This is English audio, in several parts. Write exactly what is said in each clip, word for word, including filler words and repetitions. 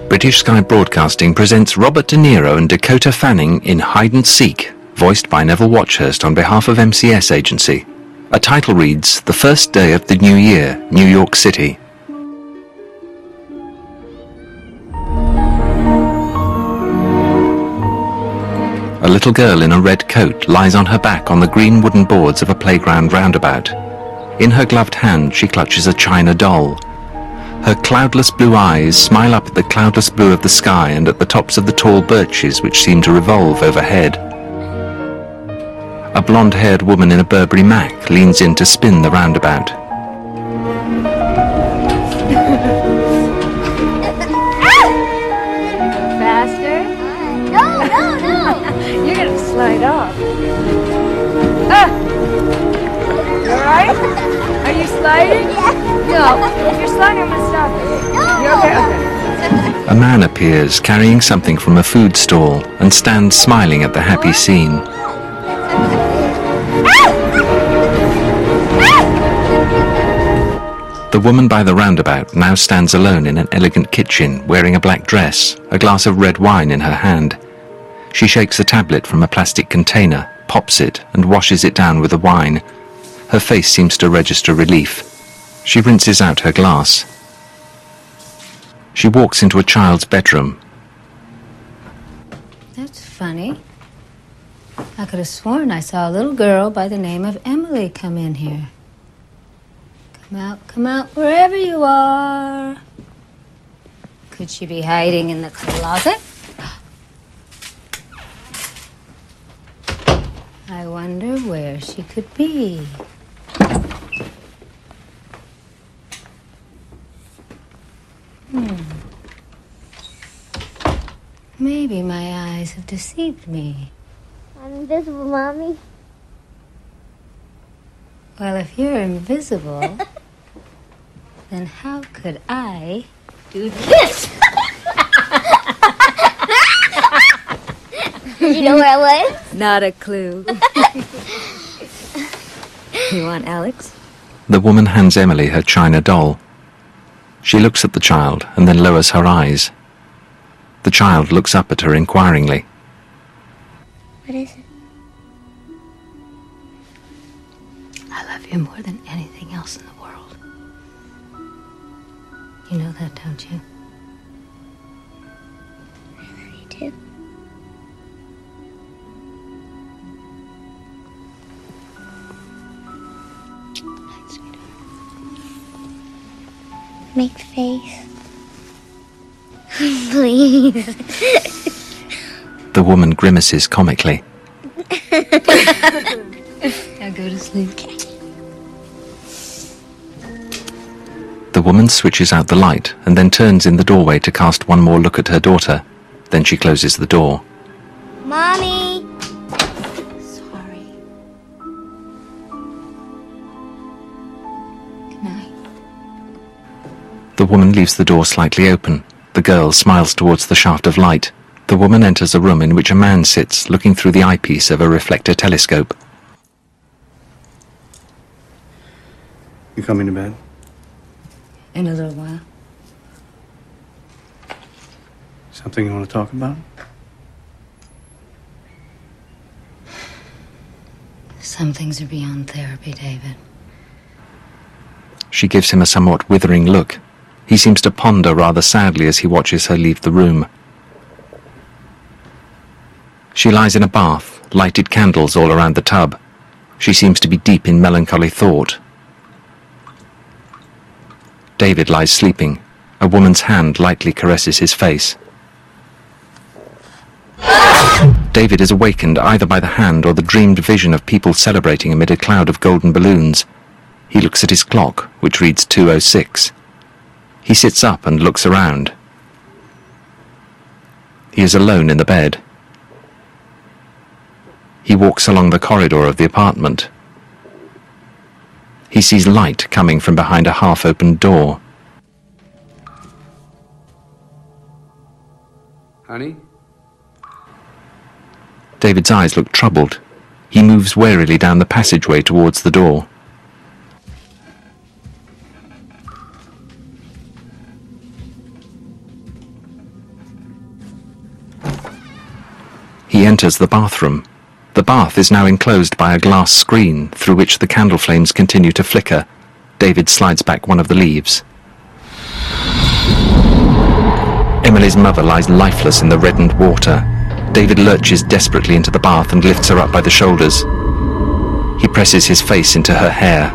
British Sky Broadcasting presents Robert De Niro and Dakota Fanning in Hide and Seek, voiced by Neville Watchurst on behalf of M C S Agency. A title reads, The First Day of the New Year, New York City. A little girl in a red coat lies on her back on the green wooden boards of a playground roundabout. In her gloved hand she clutches a china doll. Her cloudless blue eyes smile up at the cloudless blue of the sky and at the tops of the tall birches which seem to revolve overhead. A blonde-haired woman in a Burberry Mac leans in to spin the roundabout. Faster? No, no, no! You're gonna slide off. Ah! You alright? Are you sliding? Yeah. No. If you're sliding, I'm gonna stop it. No. You're okay? Okay. A man appears carrying something from a food stall and stands smiling at the happy scene. The woman by the roundabout now stands alone in an elegant kitchen, wearing a black dress, a glass of red wine in her hand. She shakes a tablet from a plastic container, pops it, and washes it down with the wine. Her face seems to register relief. She rinses out her glass. She walks into a child's bedroom. That's funny. I could have sworn I saw a little girl by the name of Emily come in here. Come out, come out, wherever you are. Could she be hiding in the closet? I wonder where she could be. Hmm. Maybe my eyes have deceived me. I'm invisible, Mommy. Well, if you're invisible, then how could I do this? You know where I was? Not a clue. You want Alex? The woman hands Emily her china doll. She looks at the child and then lowers her eyes. The child looks up at her inquiringly. What is it? I love you more than anything else in the world. You know that, don't you? I love you too. Hi, sweetheart. Make the face. Please. The woman grimaces comically. Now go to sleep. The woman switches out the light and then turns in the doorway to cast one more look at her daughter. Then she closes the door. Mommy! Sorry. Good night. The woman leaves the door slightly open. The girl smiles towards the shaft of light. The woman enters a room in which a man sits, looking through the eyepiece of a reflector telescope. You coming to bed? In a little while. Something you want to talk about? Some things are beyond therapy, David. She gives him a somewhat withering look. He seems to ponder rather sadly as he watches her leave the room. She lies in a bath, lighted candles all around the tub. She seems to be deep in melancholy thought. David lies sleeping. A woman's hand lightly caresses his face. David is awakened either by the hand or the dreamed vision of people celebrating amid a cloud of golden balloons. He looks at his clock, which reads two oh six. He sits up and looks around. He is alone in the bed. He walks along the corridor of the apartment. He sees light coming from behind a half-opened door. Honey? David's eyes look troubled. He moves warily down the passageway towards the door. enters the bathroom. The bath is now enclosed by a glass screen through which the candle flames continue to flicker. David slides back one of the leaves. Emily's mother lies lifeless in the reddened water. David lurches desperately into the bath and lifts her up by the shoulders. He presses his face into her hair.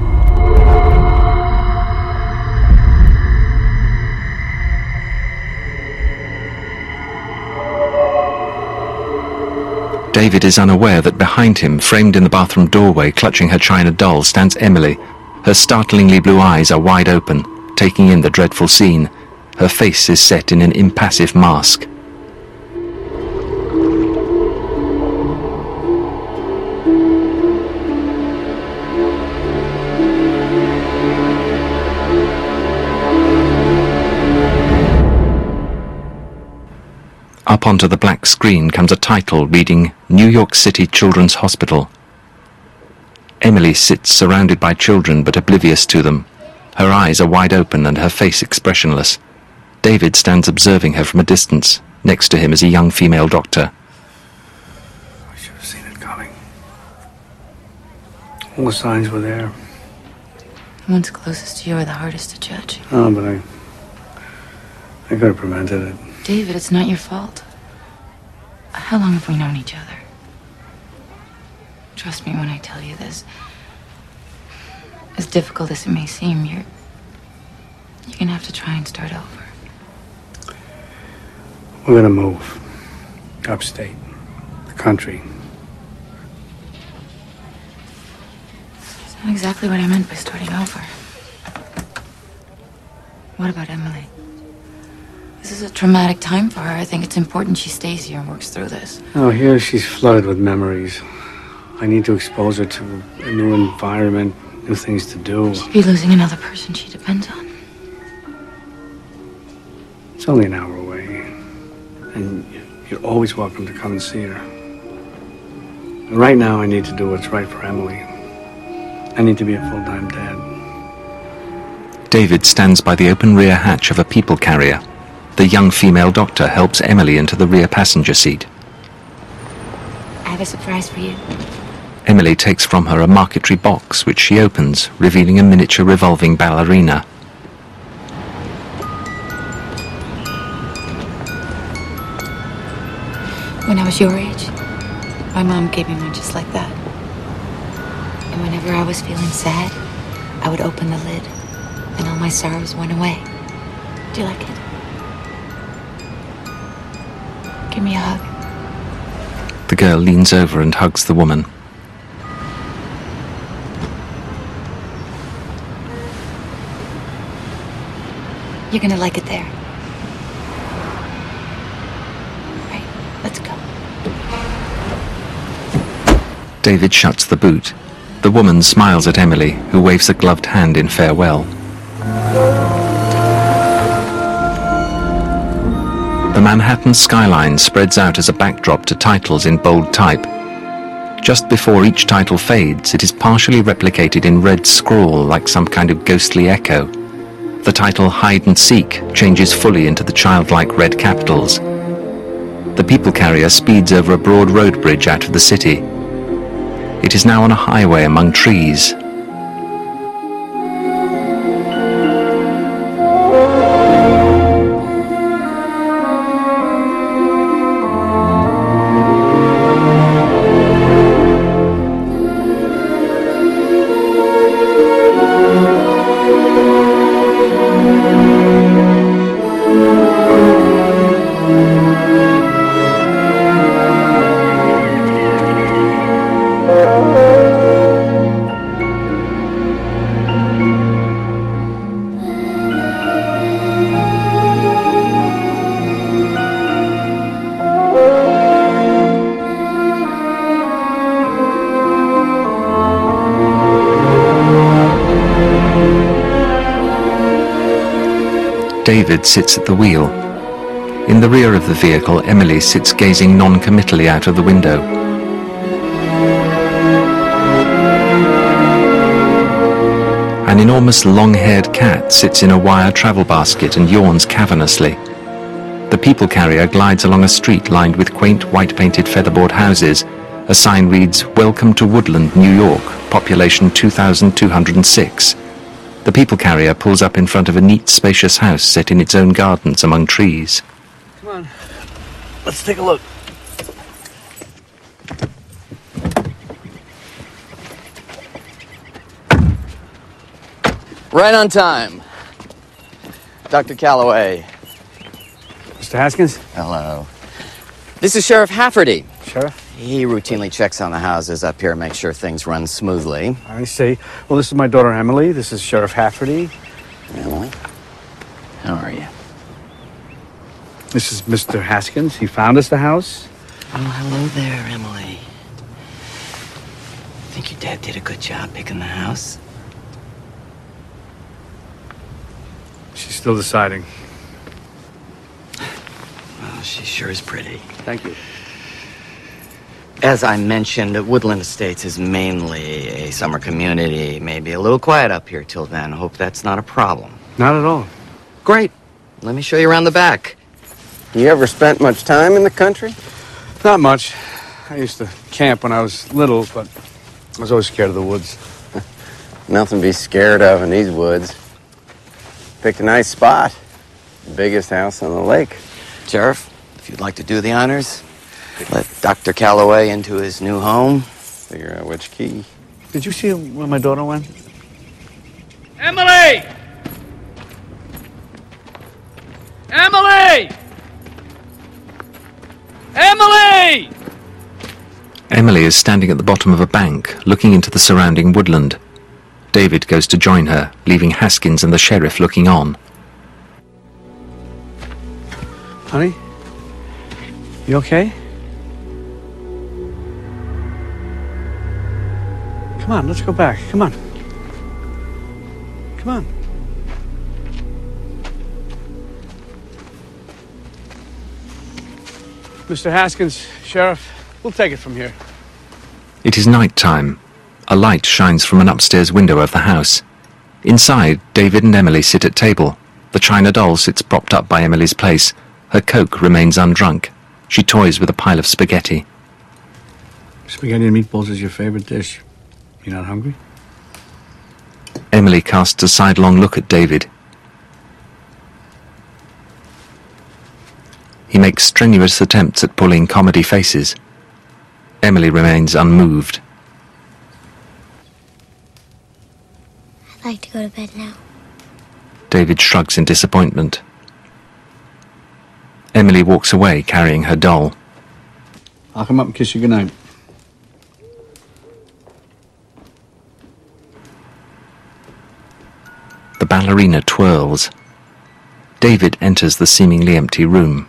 David is unaware that behind him, framed in the bathroom doorway, clutching her china doll, stands Emily. Her startlingly blue eyes are wide open, taking in the dreadful scene. Her face is set in an impassive mask. Up onto the black screen comes a title reading New York City Children's Hospital. Emily sits surrounded by children but oblivious to them. Her eyes are wide open and her face expressionless. David stands observing her from a distance. Next to him is a young female doctor. I should have seen it coming. All the signs were there. The ones closest to you are the hardest to judge. Oh, but I... I could have prevented it. David, it's not your fault. How long have we known each other? Trust me when I tell you this. As difficult as it may seem, you're... You're gonna have to try and start over. We're gonna move. Upstate. The country. It's not exactly what I meant by starting over. What about Emily? This is a traumatic time for her. I think it's important she stays here and works through this. Oh, here she's flooded with memories. I need to expose her to a new environment, new things to do. She'd be losing another person she depends on. It's only an hour away. And you're always welcome to come and see her. And right now, I need to do what's right for Emily. I need to be a full-time dad. David stands by the open rear hatch of a people carrier. The young female doctor helps Emily into the rear passenger seat. I have a surprise for you. Emily takes from her a marquetry box, which she opens, revealing a miniature revolving ballerina. When I was your age, my mom gave me one just like that. And whenever I was feeling sad, I would open the lid, and all my sorrows went away. Do you like it? Give me a hug. The girl leans over and hugs the woman. You're gonna like it there. Right, let's go. David shuts the boot. The woman smiles at Emily, who waves a gloved hand in farewell. The Manhattan skyline spreads out as a backdrop to titles in bold type. Just before each title fades, it is partially replicated in red scrawl like some kind of ghostly echo. The title Hide and Seek changes fully into the childlike red capitals. The people carrier speeds over a broad road bridge out of the city. It is now on a highway among trees. David sits at the wheel. In the rear of the vehicle, Emily sits gazing non-committally out of the window. An enormous long-haired cat sits in a wire travel basket and yawns cavernously. The people carrier glides along a street lined with quaint white-painted featherboard houses. A sign reads, "Welcome to Woodland, New York, population two thousand two hundred six. The people carrier pulls up in front of a neat, spacious house set in its own gardens among trees. Come on. Let's take a look. Right on time. Doctor Calloway. Mister Haskins? Hello. This is Sheriff Hafferty. Sheriff? He routinely checks on the houses up here, makes sure things run smoothly. I see. Well, this is my daughter, Emily. This is Sheriff Hafferty. Emily? How are you? This is Mister Haskins. He found us the house. Oh, hello there, Emily. Think your dad did a good job picking the house? She's still deciding. Well, she sure is pretty. Thank you. As I mentioned, Woodland Estates is mainly a summer community. Maybe a little quiet up here till then. Hope that's not a problem. Not at all. Great. Let me show you around the back. You ever spent much time in the country? Not much. I used to camp when I was little, but I was always scared of the woods. Nothing to be scared of in these woods. Picked a nice spot. Biggest house on the lake. Sheriff, if you'd like to do the honors, let Doctor Calloway into his new home. Figure out which key. Did you see where my daughter went? Emily! Emily! Emily! Emily is standing at the bottom of a bank, looking into the surrounding woodland. David goes to join her, leaving Haskins and the sheriff looking on. Honey? You okay? Come on, let's go back. Come on. Come on. Mister Haskins, Sheriff, we'll take it from here. It is night time. A light shines from an upstairs window of the house. Inside, David and Emily sit at table. The china doll sits propped up by Emily's place. Her Coke remains undrunk. She toys with a pile of spaghetti. Spaghetti and meatballs is your favorite dish. You not hungry? Emily casts a sidelong look at David. He makes strenuous attempts at pulling comedy faces. Emily remains unmoved. I'd like to go to bed now. David shrugs in disappointment. Emily walks away carrying her doll. I'll come up and kiss you goodnight. The ballerina twirls. David enters the seemingly empty room.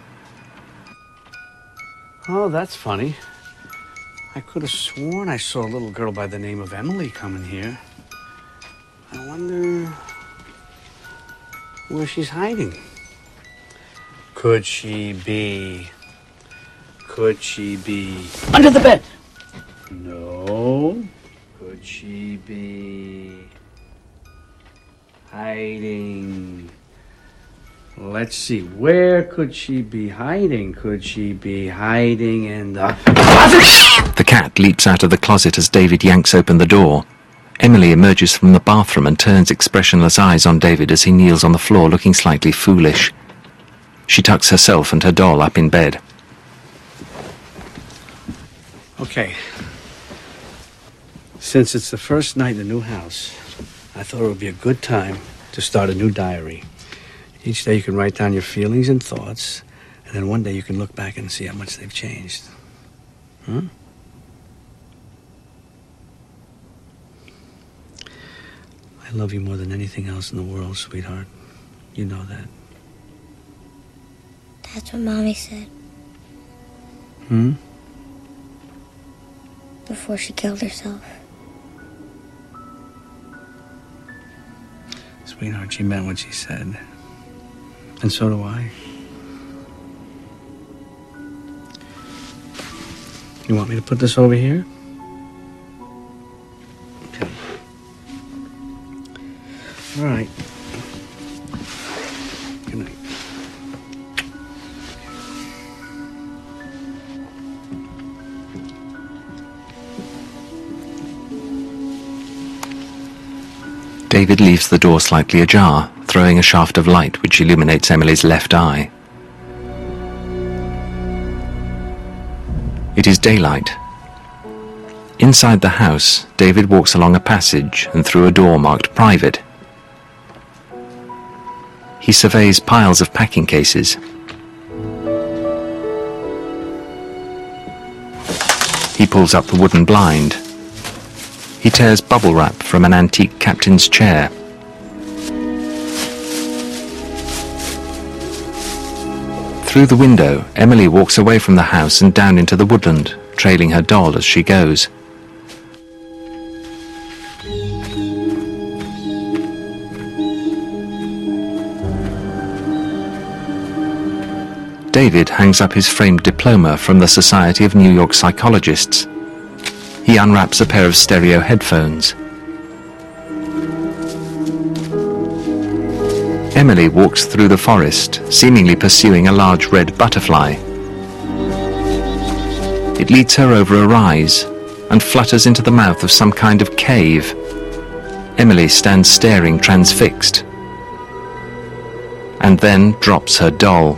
Oh, that's funny. I could have sworn I saw a little girl by the name of Emily coming here. I wonder where she's hiding. Could she be... Could she be... Under the bed! No. Could she be... hiding... Let's see, where could she be hiding? Could she be hiding in the... The cat leaps out of the closet as David yanks open the door. Emily emerges from the bathroom and turns expressionless eyes on David as he kneels on the floor looking slightly foolish. She tucks herself and her doll up in bed. Okay. Since it's the first night in the new house, I thought it would be a good time to start a new diary. Each day you can write down your feelings and thoughts, and then one day you can look back and see how much they've changed. Huh? I love you more than anything else in the world, sweetheart. You know that. That's what Mommy said Hmm? before she killed herself. Sweetheart, she meant what she said. And so do I. You want me to put this over here? Okay. All right. Good night. David leaves the door slightly ajar, throwing a shaft of light which illuminates Emily's left eye. It is daylight. Inside the house, David walks along a passage and through a door marked private. He surveys piles of packing cases. He pulls up the wooden blind. He tears bubble wrap from an antique captain's chair. Through the window, Emily walks away from the house and down into the woodland, trailing her doll as she goes. David hangs up his framed diploma from the Society of New York Psychologists. He unwraps a pair of stereo headphones. Emily walks through the forest, seemingly pursuing a large red butterfly. It leads her over a rise and flutters into the mouth of some kind of cave. Emily stands staring, transfixed, and then drops her doll.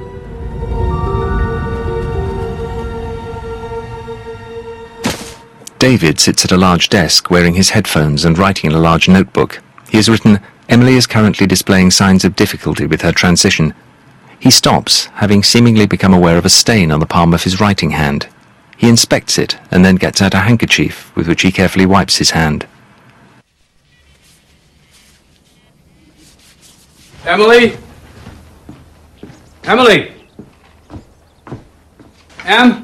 David sits at a large desk wearing his headphones and writing in a large notebook. He has written, "Emily is currently displaying signs of difficulty with her transition." He stops, having seemingly become aware of a stain on the palm of his writing hand. He inspects it and then gets out a handkerchief with which he carefully wipes his hand. Emily? Emily? Em?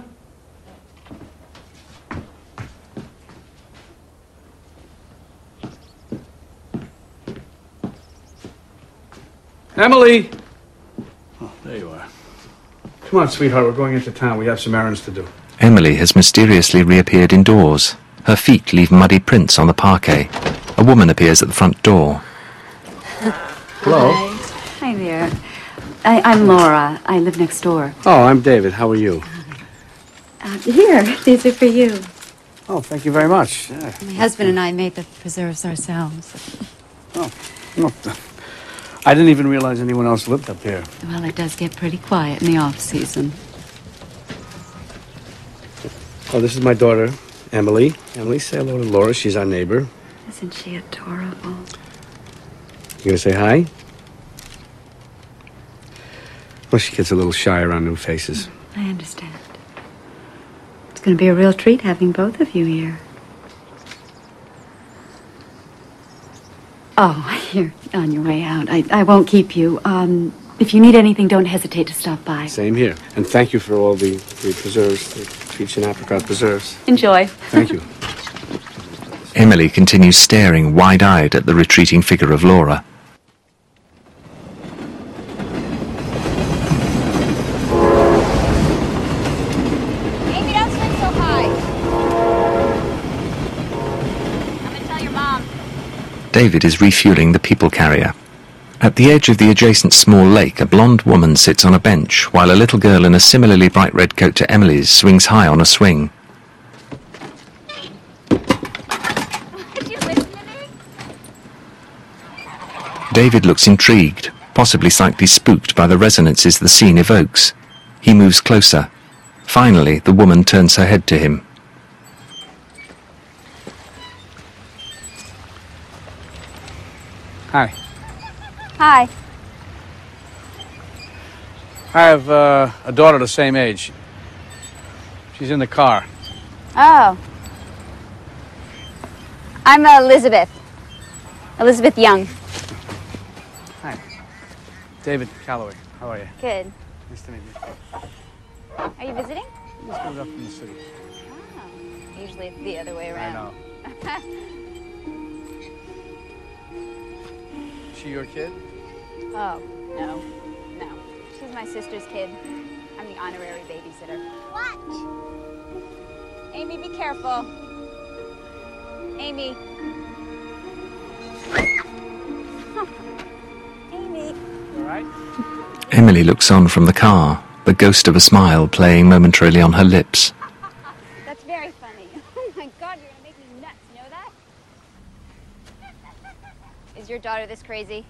Emily! Oh, there you are. Come on, sweetheart, we're going into town. We have some errands to do. Emily has mysteriously reappeared indoors. Her feet leave muddy prints on the parquet. A woman appears at the front door. Hello. Hi. Hi there. I, I'm Laura. I live next door. Oh, I'm David. How are you? Uh, here, these are for you. Oh, thank you very much. Yeah. My husband and I made the preserves ourselves. Oh, no. I didn't even realize anyone else lived up here. Well, it does get pretty quiet in the off-season. Oh, this is my daughter, Emily. Emily, say hello to Laura. She's our neighbor. Isn't she adorable? You gonna say hi? Well, she gets a little shy around new faces. I understand. It's going to be a real treat having both of you here. Oh, you're on your way out. I, I won't keep you. Um, if you need anything, don't hesitate to stop by. Same here. And thank you for all the, the preserves, the peach and apricot preserves. Enjoy. Thank you. Emily continues staring wide-eyed at the retreating figure of Laura. Amy, don't swing so high. I'm gonna tell your mom. David is refueling the people carrier. At the edge of the adjacent small lake, a blonde woman sits on a bench, while a little girl in a similarly bright red coat to Emily's swings high on a swing. Did you listen to me? David looks intrigued, possibly slightly spooked by the resonances the scene evokes. He moves closer. Finally, the woman turns her head to him. Hi. Hi. I have uh, a daughter the same age. She's in the car. Oh. I'm Elizabeth. Elizabeth Young. Hi. David Calloway. How are you? Good. Nice to meet you. Are you visiting? Just moved up from the city. Oh. Usually it's the other way I around. know. She your kid? Oh, no. No. She's my sister's kid. I'm the honorary babysitter. Watch! Amy, be careful. Amy. Amy. You all right? Emily looks on from the car, the ghost of a smile playing momentarily on her lips. That's very funny. Oh my God, you're gonna make me nuts. You know that? Is your daughter this crazy?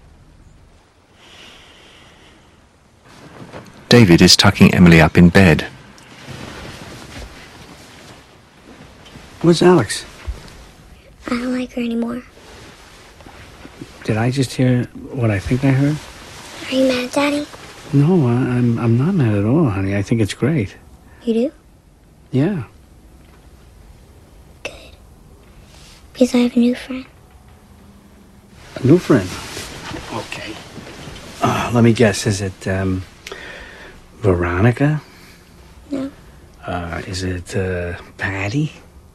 David is tucking Emily up in bed. Where's Alex? I don't like her anymore. Did I just hear what I think I heard? Are you mad, Daddy? No, I, I'm I'm not mad at all, honey. I think it's great. You do? Yeah. Good. Because I have a new friend. A new friend? Okay. Uh, let me guess. Is it, um, Veronica? No. Uh, is it, uh, Patty?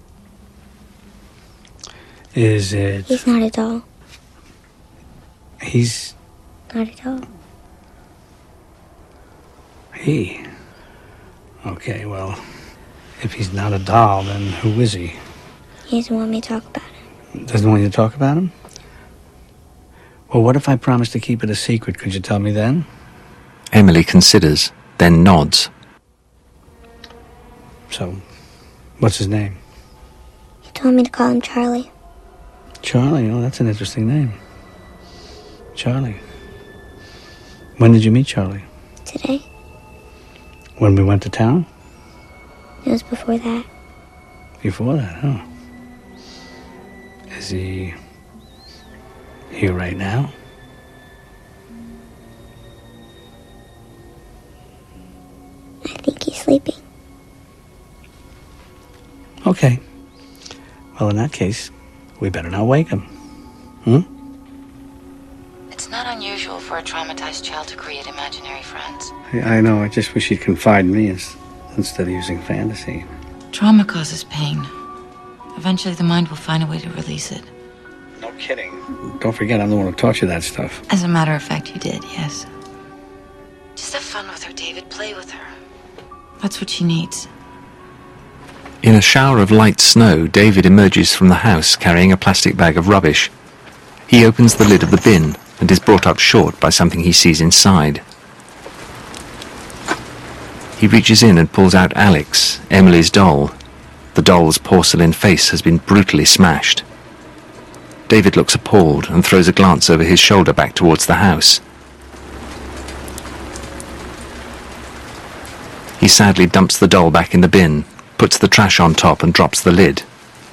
Is it... He's not a doll. He's... Not at all. He? Okay, well, if he's not a doll, then who is he? He doesn't want me to talk about him. Doesn't want you to talk about him? Well, what if I promise to keep it a secret? Could you tell me then? Emily considers, then nods. So, what's his name? He told me to call him Charlie. Charlie? Oh, that's an interesting name. Charlie. When did you meet Charlie? Today? When we went to town? It was before that. Before that, huh? Is he here right now? I think he's sleeping. Okay. Well, in that case, we better not wake him. Hmm? It's not unusual for a traumatized child to create imaginary friends. I know. I just wish he'd confide in me ins- instead of using fantasy. Trauma causes pain. Eventually, the mind will find a way to release it. No kidding. Don't forget, I'm the one who taught you that stuff. As a matter of fact, you did, yes. Just have fun with her, David. Play with her. That's what she needs. In a shower of light snow, David emerges from the house carrying a plastic bag of rubbish. He opens the lid of the bin and is brought up short by something he sees inside. He reaches in and pulls out Alex, Emily's doll. The doll's porcelain face has been brutally smashed. David looks appalled and throws a glance over his shoulder back towards the house. He sadly dumps the doll back in the bin, puts the trash on top and drops the lid.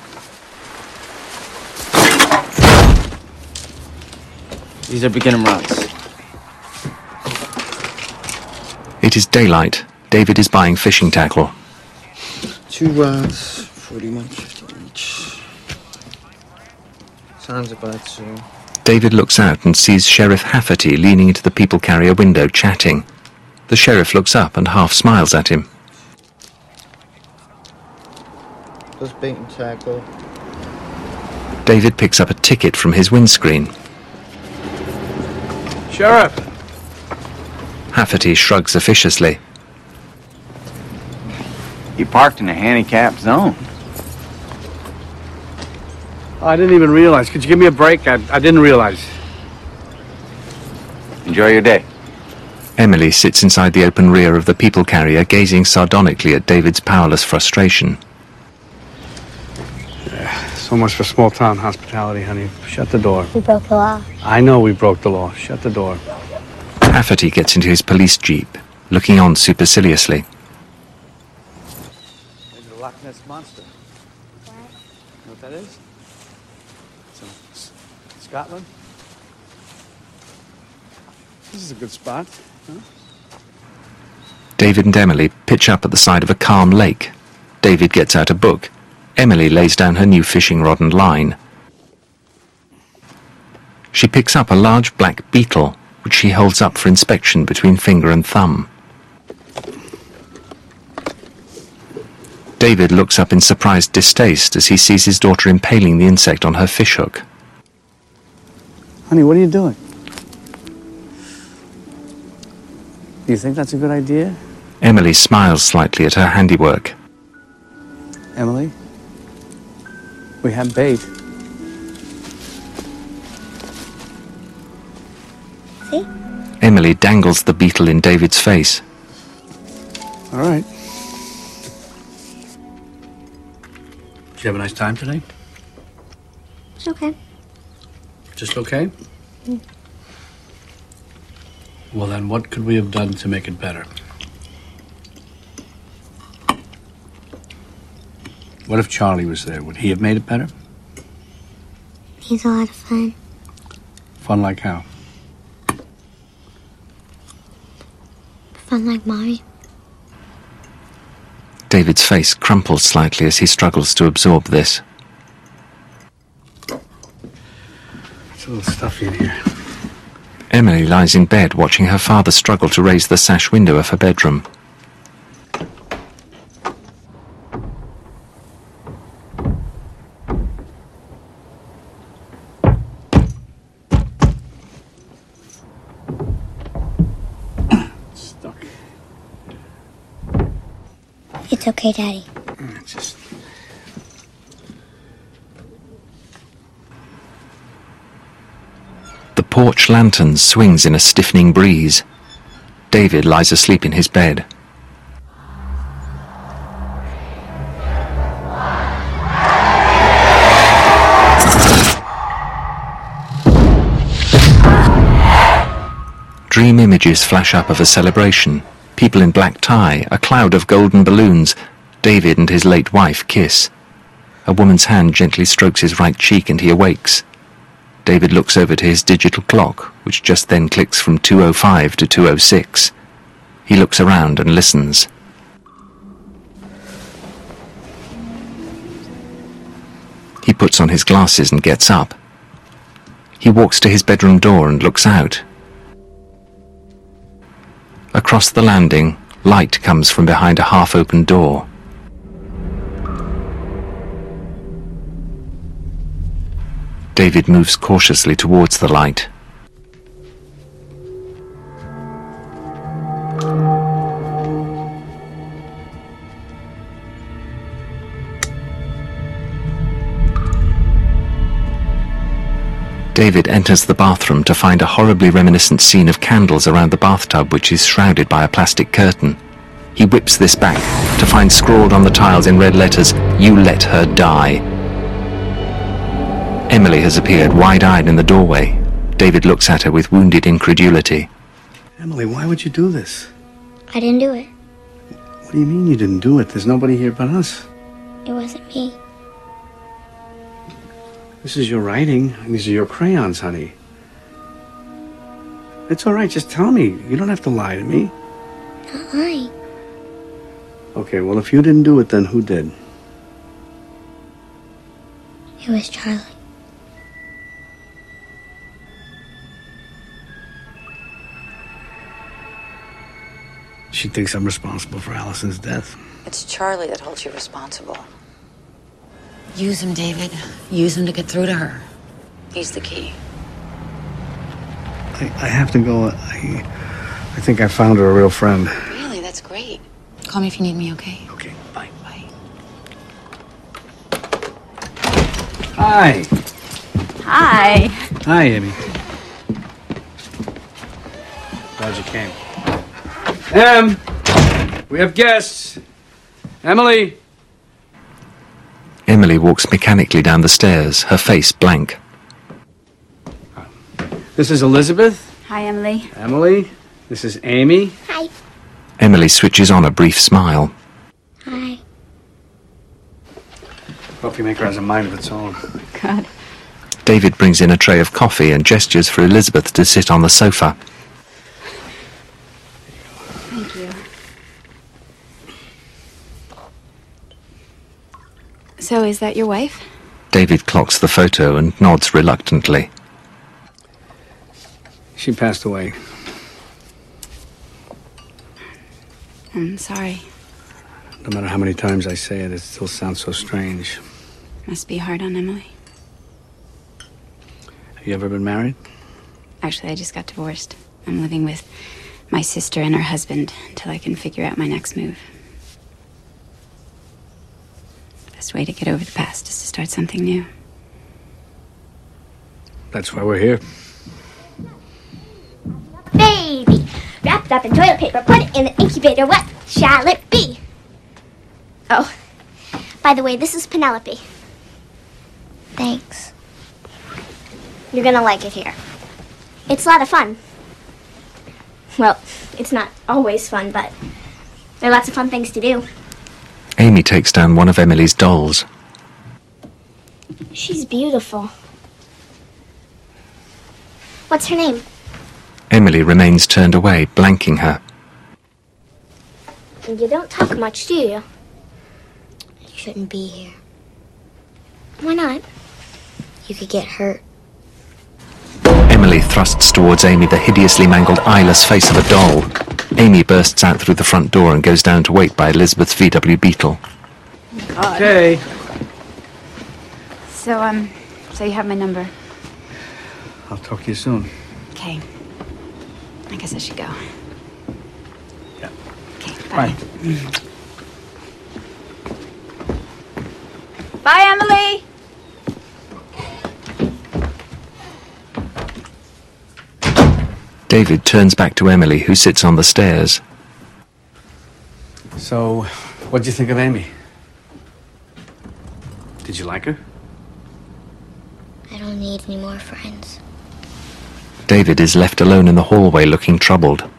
These are beginner rods. It is daylight. David is buying fishing tackle. Two rods, forty-one fifty each. Sounds about so. David looks out and sees Sheriff Hafferty leaning into the people carrier window chatting. The sheriff looks up and half smiles at him. Just bait and tackle. David picks up a ticket from his windscreen. Sheriff! Hafferty shrugs officiously. You parked in a handicapped zone. I didn't even realize. Could you give me a break? I, I didn't realize. Enjoy your day. Emily sits inside the open rear of the people carrier, gazing sardonically at David's powerless frustration. So much for small-town hospitality, honey. Shut the door. We broke the law. I know we broke the law. Shut the door. Hafferty gets into his police jeep, looking on superciliously. Maybe the Loch Ness Monster. What? You know what that is? It's in S- Scotland. This is a good spot. Huh? David and Emily pitch up at the side of a calm lake. David gets out a book. Emily lays down her new fishing rod and line. She picks up a large black beetle, which she holds up for inspection between finger and thumb. David looks up in surprised distaste as he sees his daughter impaling the insect on her fishhook. Honey, what are you doing? Do you think that's a good idea? Emily smiles slightly at her handiwork. Emily? We have bait. See? Emily dangles the beetle in David's face. All right. Did you have a nice time today? It's okay. Just okay? Mm. Well, then what could we have done to make it better? What if Charlie was there? Would he have made it better? He's a lot of fun. Fun like how? Fun like Mommy. David's face crumples slightly as he struggles to absorb this. It's a little stuffy in here. Emily lies in bed watching her father struggle to raise the sash window of her bedroom. Stuck. It's okay, Daddy. It's just... The porch lantern swings in a stiffening breeze. David lies asleep in his bed. Dream images flash up of a celebration. People in black tie, a cloud of golden balloons. David and his late wife kiss. A woman's hand gently strokes his right cheek and he awakes. David looks over to his digital clock, which just then clicks from two oh five to two oh six. He looks around and listens. He puts on his glasses and gets up. He walks to his bedroom door and looks out. Across the landing, light comes from behind a half-open door. David moves cautiously towards the light. David enters the bathroom to find a horribly reminiscent scene of candles around the bathtub which is shrouded by a plastic curtain. He whips this back to find scrawled on the tiles in red letters, "You let her die." Emily has appeared wide-eyed in the doorway. David looks at her with wounded incredulity. Emily, why would you do this? I didn't do it. What do you mean you didn't do it? There's nobody here but us. It wasn't me. This is your writing. These are your crayons, honey. It's all right. Just tell me. You don't have to lie to me. Not lying. Okay, well, if you didn't do it, then who did? It was Charlie. She thinks I'm responsible for Allison's death. It's Charlie that holds you responsible. Use him, David. Use him to get through to her. He's the key. I, I have to go. I, I think I found her a real friend. Really? That's great. Call me if you need me, okay? Okay, bye. Bye. Hi. Hi. Hi, Amy. Glad you came. Em, we have guests. Emily. Emily walks mechanically down the stairs, her face blank. This is Elizabeth. Hi, Emily. Emily. This is Amy. Hi. Emily switches on a brief smile. Hi. Coffee maker has a mind of its own. God. David brings in a tray of coffee and gestures for Elizabeth to sit on the sofa. Thank you. So, is that your wife? David clocks the photo and nods reluctantly. She passed away. I'm sorry. No matter how many times I say it, it still sounds so strange. Must be hard on Emily. Have you ever been married? Actually, I just got divorced. I'm living with my sister and her husband until I can figure out my next move. Best way to get over the past is to start something new. That's why we're here. Baby, wrapped up in toilet paper, put it in the incubator. What shall it be? Oh, by the way, this is Penelope. Thanks. You're gonna like it here. It's a lot of fun. Well, it's not always fun, but there are lots of fun things to do. Amy takes down one of Emily's dolls. She's beautiful. What's her name? Emily remains turned away, blanking her. You don't talk much, do you? You shouldn't be here. Why not? You could get hurt. Emily thrusts towards Amy the hideously mangled, eyeless face of a doll. Amy bursts out through the front door and goes down to wait by Elizabeth's V W Beetle. Okay. So, um, so you have my number. I'll talk to you soon. Okay. I guess I should go. Yeah. Okay, bye. Bye. Bye, Emily! David turns back to Emily, who sits on the stairs. So, what'd you think of Amy? Did you like her? I don't need any more friends. David is left alone in the hallway looking troubled.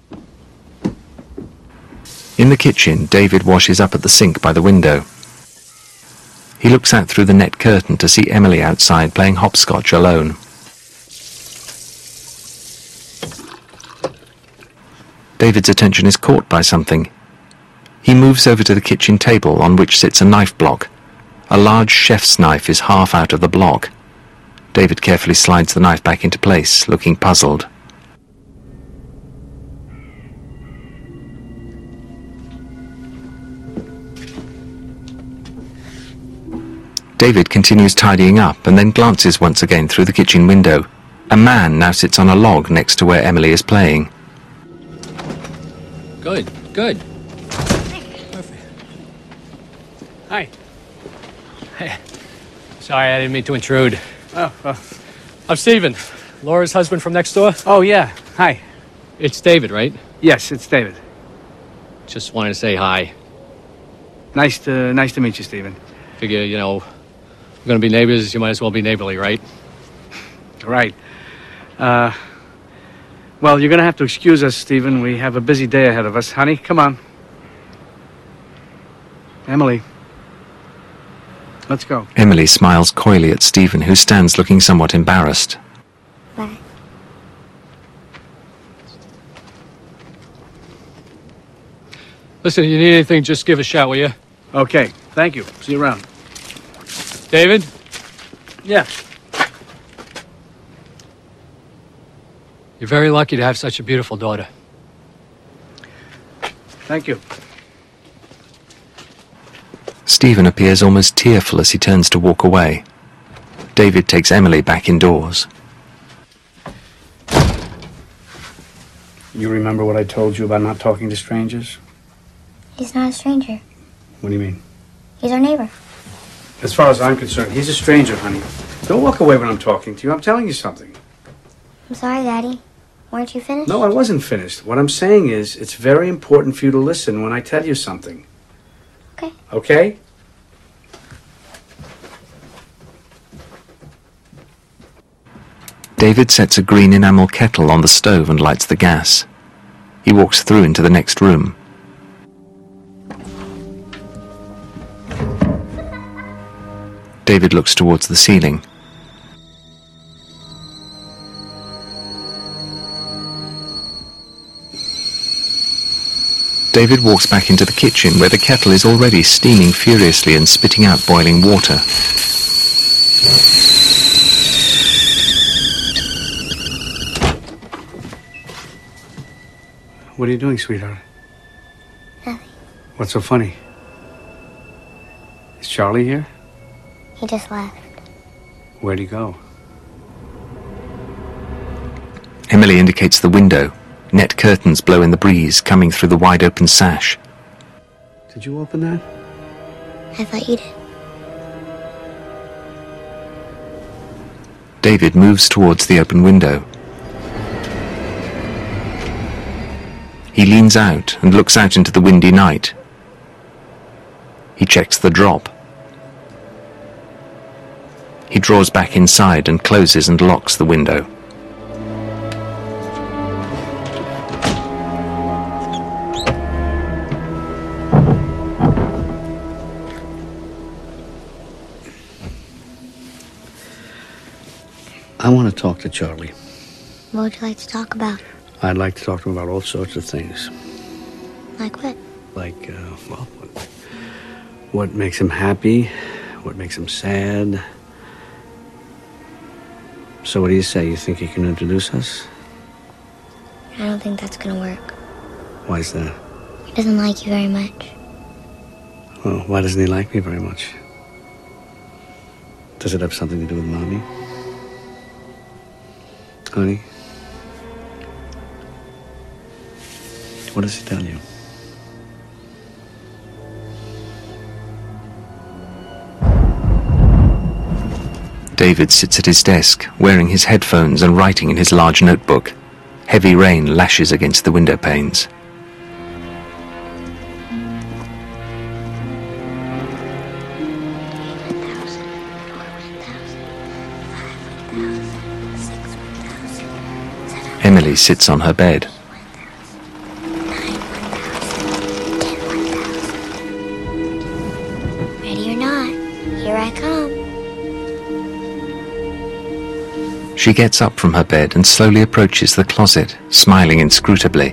In the kitchen, David washes up at the sink by the window. He looks out through the net curtain to see Emily outside playing hopscotch alone. David's attention is caught by something. He moves over to the kitchen table on which sits a knife block. A large chef's knife is half out of the block. David carefully slides the knife back into place, looking puzzled. David continues tidying up and then glances once again through the kitchen window. A man now sits on a log next to where Emily is playing. Good, good. Perfect. Hi. Hey. Sorry, I didn't mean to intrude. Oh, oh. I'm Stephen, Laura's husband from next door. Oh, yeah. Hi. It's David, right? Yes, it's David. Just wanted to say hi. Nice to nice to meet you, Stephen. Figure, you know, we're gonna be neighbors, you might as well be neighborly, right? Right. Uh, well, you're gonna have to excuse us, Stephen. We have a busy day ahead of us. Honey, come on. Emily. Let's go. Emily smiles coyly at Stephen, who stands looking somewhat embarrassed. Bye. Listen, you need anything, just give a shout, will you? Okay, thank you. See you around. David? Yeah. You're very lucky to have such a beautiful daughter. Thank you. Stephen appears almost tearful as he turns to walk away. David takes Emily back indoors. You remember what I told you about not talking to strangers? He's not a stranger. What do you mean? He's our neighbor. As far as I'm concerned, he's a stranger, honey. Don't walk away when I'm talking to you. I'm telling you something. I'm sorry, Daddy. Weren't you finished? No, I wasn't finished. What I'm saying is, it's very important for you to listen when I tell you something. Okay. Okay? David sets a green enamel kettle on the stove and lights the gas. He walks through into the next room. David looks towards the ceiling. David walks back into the kitchen where the kettle is already steaming furiously and spitting out boiling water. What are you doing, sweetheart? Nothing. What's so funny? Is Charlie here? He just left. Where'd he go? Emily indicates the window. Net curtains blow in the breeze, coming through the wide-open sash. Did you open that? I thought you did. David moves towards the open window. He leans out and looks out into the windy night. He checks the drop. He draws back inside and closes and locks the window. I want to talk to Charlie. What would you like to talk about? I'd like to talk to him about all sorts of things. Like what? Like, uh, well, what, what makes him happy, what makes him sad. So what do you say? You think he can introduce us? I don't think that's gonna work. Why is that? He doesn't like you very much. Well, why doesn't he like me very much? Does it have something to do with Mommy? Honey? What does he tell you? David sits at his desk, wearing his headphones and writing in his large notebook. Heavy rain lashes against the window panes. Emily sits on her bed. Ready or not, here I come. She gets up from her bed and slowly approaches the closet, smiling inscrutably.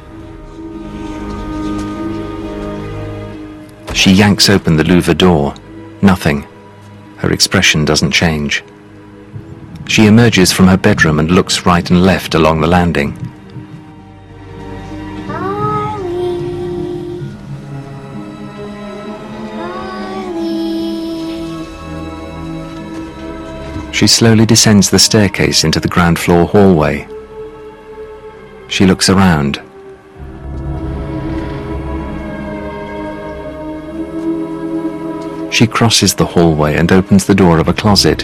She yanks open the louver door. Nothing. Her expression doesn't change. She emerges from her bedroom and looks right and left along the landing. She slowly descends the staircase into the ground floor hallway. She looks around. She crosses the hallway and opens the door of a closet.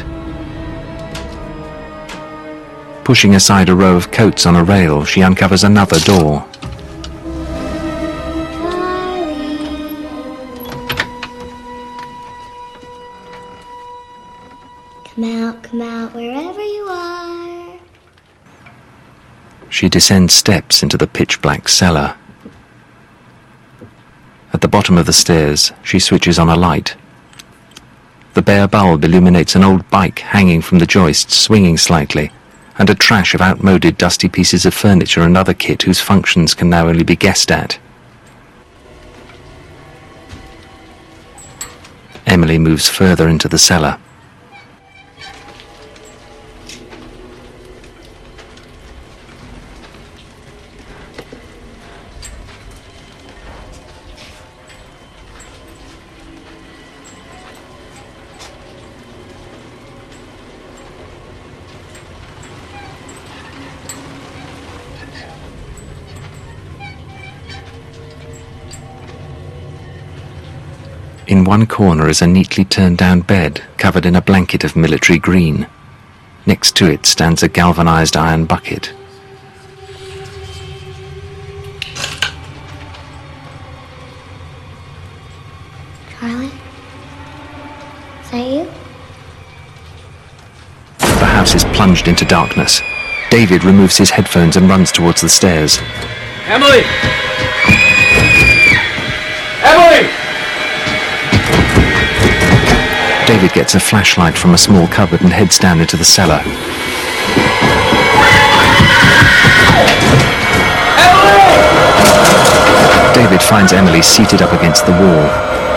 Pushing aside a row of coats on a rail, she uncovers another door. Come out, come out, wherever you are. She descends steps into the pitch-black cellar. At the bottom of the stairs, she switches on a light. The bare bulb illuminates an old bike hanging from the joists, swinging slightly, and a trash of outmoded, dusty pieces of furniture and other kit whose functions can now only be guessed at. Emily moves further into the cellar. In one corner is a neatly turned down bed covered in a blanket of military green. Next to it stands a galvanized iron bucket. Charlie? Is that you? The house is plunged into darkness. David removes his headphones and runs towards the stairs. Emily! Emily! David gets a flashlight from a small cupboard and heads down into the cellar. Emily! David finds Emily seated up against the wall.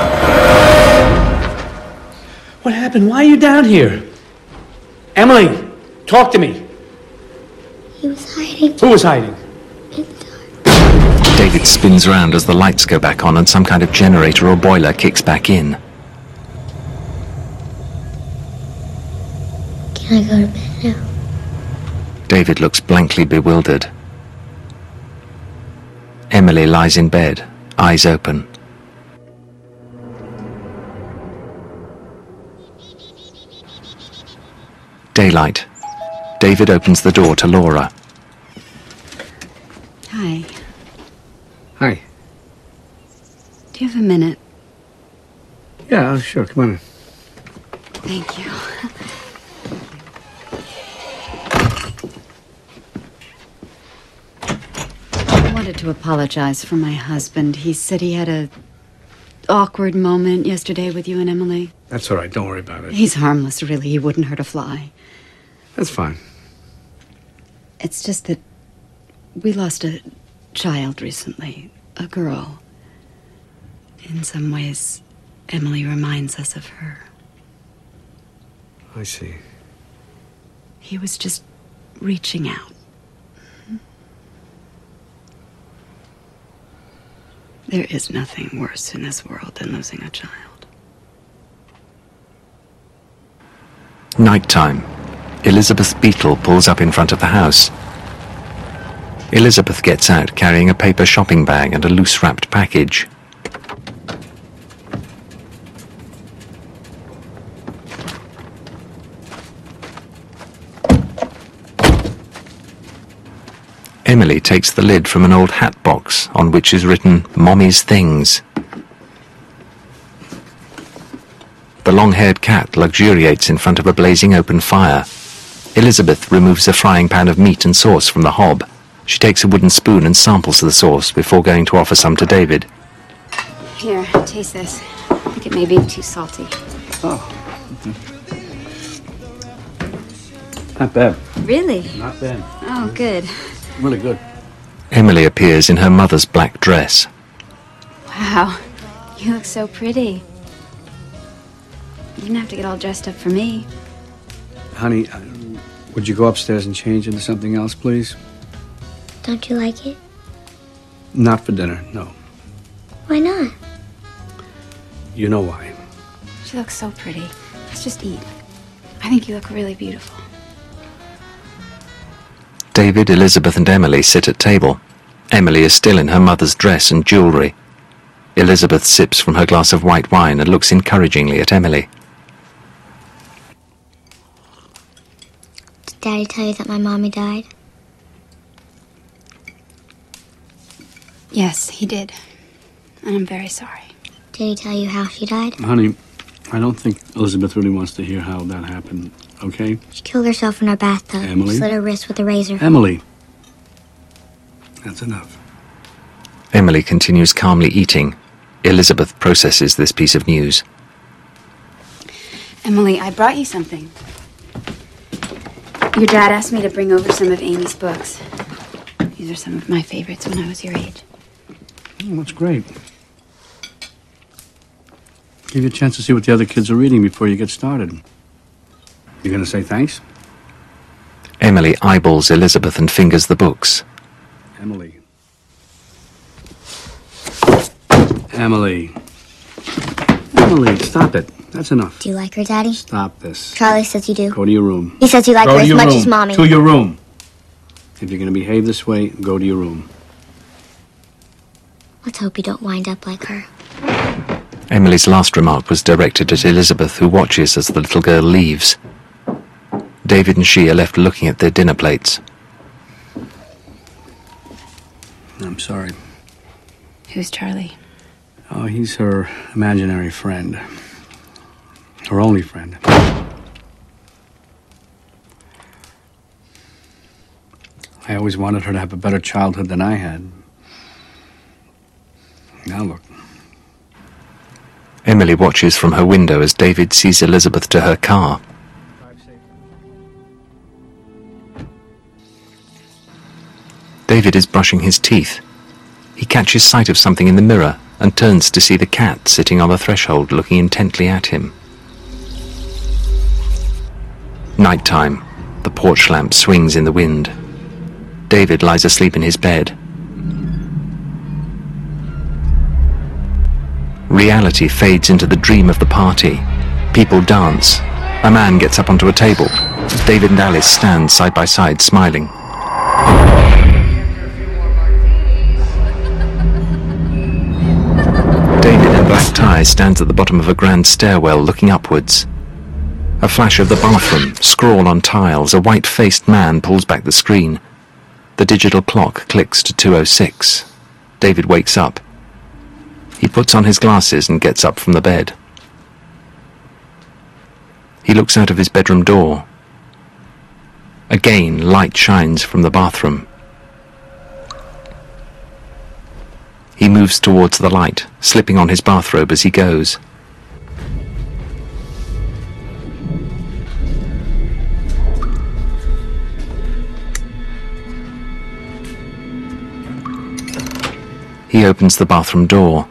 What happened? Why are you down here? Emily, talk to me. He was hiding. Who was hiding? In the dark. David spins round as the lights go back on and some kind of generator or boiler kicks back in. Can I go to bed now? David looks blankly bewildered. Emily lies in bed, eyes open. Daylight. David opens the door to Laura. Hi. Hi. Do you have a minute? Yeah, sure. Come on in. Thank you. wanted to apologize for my husband. He said he had a awkward moment yesterday with you and Emily. That's all right. Don't worry about it. He's harmless, really. He wouldn't hurt a fly. That's fine. It's just that we lost a child recently, a girl. In some ways, Emily reminds us of her. I see. He was just reaching out. There is nothing worse in this world than losing a child. Nighttime. Elizabeth Beetle pulls up in front of the house. Elizabeth gets out carrying a paper shopping bag and a loose-wrapped package. Emily takes the lid from an old hat box on which is written Mommy's Things. The long-haired cat luxuriates in front of a blazing open fire. Elizabeth removes a frying pan of meat and sauce from the hob. She takes a wooden spoon and samples the sauce before going to offer some to David. Here, taste this. I think it may be too salty. Oh. Not bad. Really? Not bad. Oh, good. Really good. Emily appears in her mother's black dress. Wow, you look so pretty. You didn't have to get all dressed up for me. Honey, uh, would you go upstairs and change into something else, please? Don't you like it? Not for dinner, no. Why not? You know why. She looks so pretty. Let's just eat. I think you look really beautiful. David, Elizabeth and Emily sit at table. Emily is still in her mother's dress and jewellery. Elizabeth sips from her glass of white wine and looks encouragingly at Emily. Did Daddy tell you that my mommy died? Yes, he did. And I'm very sorry. Did he tell you how she died? Honey, I don't think Elizabeth really wants to hear how that happened, okay? She killed herself in her bathtub. Emily? Slit her wrist with a razor. Emily. That's enough. Emily continues calmly eating. Elizabeth processes this piece of news. Emily, I brought you something. Your dad asked me to bring over some of Amy's books. These are some of my favorites when I was your age. Oh, that's great. Give you a chance to see what the other kids are reading before you get started. You gonna say thanks? Emily eyeballs Elizabeth and fingers the books. Emily. Emily. Emily, stop it. That's enough. Do you like her, Daddy? Stop this. Charlie says you do. Go to your room. He says you like Go her to as your much room. as Mommy. To your room. If you're gonna behave this way, go to your room. Let's hope you don't wind up like her. Emily's last remark was directed at Elizabeth, who watches as the little girl leaves. David and she are left looking at their dinner plates. I'm sorry. Who's Charlie? Oh, he's her imaginary friend. Her only friend. I always wanted her to have a better childhood than I had. Now look. Emily watches from her window as David sees Elizabeth to her car. David is brushing his teeth. He catches sight of something in the mirror and turns to see the cat sitting on the threshold looking intently at him. Nighttime. The porch lamp swings in the wind. David lies asleep in his bed. Reality fades into the dream of the party. People dance. A man gets up onto a table. David and Alice stand side by side, smiling. David in black tie stands at the bottom of a grand stairwell looking upwards. A flash of the bathroom, scrawl on tiles, a white-faced man pulls back the screen. The digital clock clicks to two oh six. David wakes up. He puts on his glasses and gets up from the bed. He looks out of his bedroom door. Again, light shines from the bathroom. He moves towards the light, slipping on his bathrobe as he goes. He opens the bathroom door.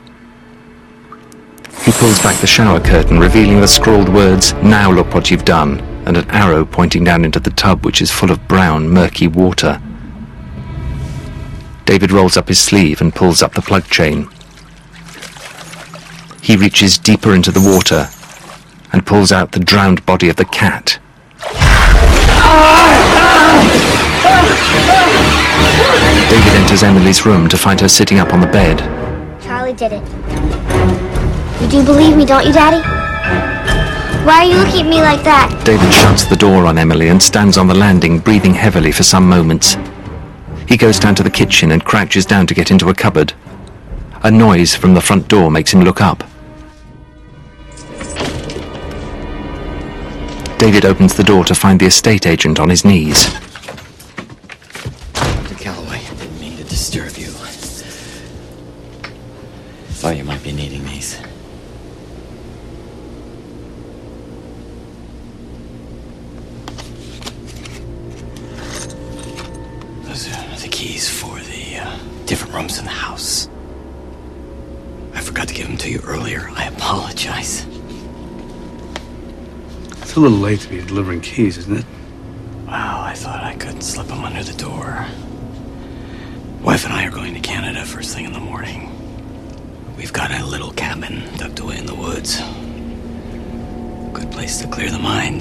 He pulls back the shower curtain, revealing the scrawled words, "Now look what you've done," and an arrow pointing down into the tub, which is full of brown, murky water. David rolls up his sleeve and pulls up the plug chain. He reaches deeper into the water and pulls out the drowned body of the cat. David enters Emily's room to find her sitting up on the bed. Charlie did it. You do believe me, don't you, Daddy? Why are you looking at me like that? David shuts the door on Emily and stands on the landing, breathing heavily for some moments. He goes down to the kitchen and crouches down to get into a cupboard. A noise from the front door makes him look up. David opens the door to find the estate agent on his knees. Doctor Calloway, I didn't mean to disturb you. Thought you might be needing these. Those are the keys for the uh, different rooms in the house. I forgot to give them to you earlier. I apologize. It's a little late to be delivering keys, isn't it? Well, I thought I could slip them under the door. Wife and I are going to Canada first thing in the morning. We've got a little cabin tucked away in the woods. Good place to clear the mind.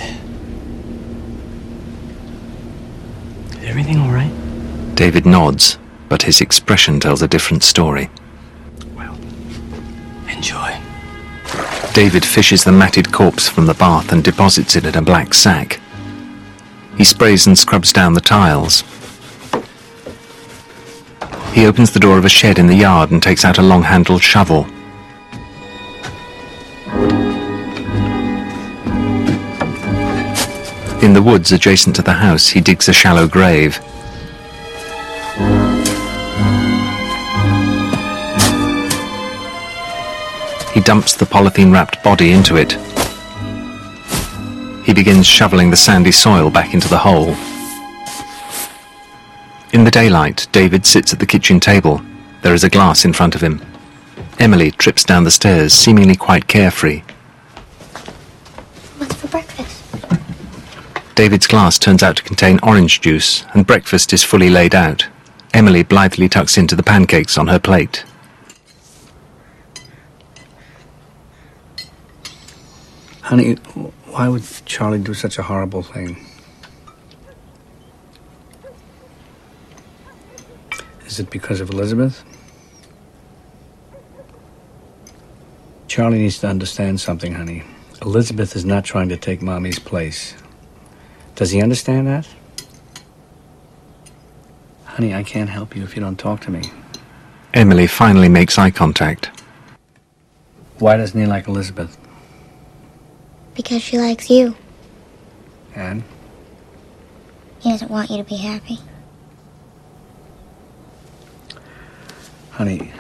Is everything all right? David nods, but his expression tells a different story. Well, enjoy. David fishes the matted corpse from the bath and deposits it in a black sack. He sprays and scrubs down the tiles. He opens the door of a shed in the yard and takes out a long-handled shovel. In the woods adjacent to the house, he digs a shallow grave. He dumps the polythene-wrapped body into it. He begins shoveling the sandy soil back into the hole. In the daylight, David sits at the kitchen table. There is a glass in front of him. Emily trips down the stairs, seemingly quite carefree. What's for breakfast? David's glass turns out to contain orange juice, and breakfast is fully laid out. Emily blithely tucks into the pancakes on her plate. Honey, why would Charlie do such a horrible thing? Is it because of Elizabeth? Charlie needs to understand something, honey. Elizabeth is not trying to take Mommy's place. Does he understand that? Honey, I can't help you if you don't talk to me. Emily finally makes eye contact. Why doesn't he like Elizabeth? Because she likes you. And? He doesn't want you to be happy. Honey,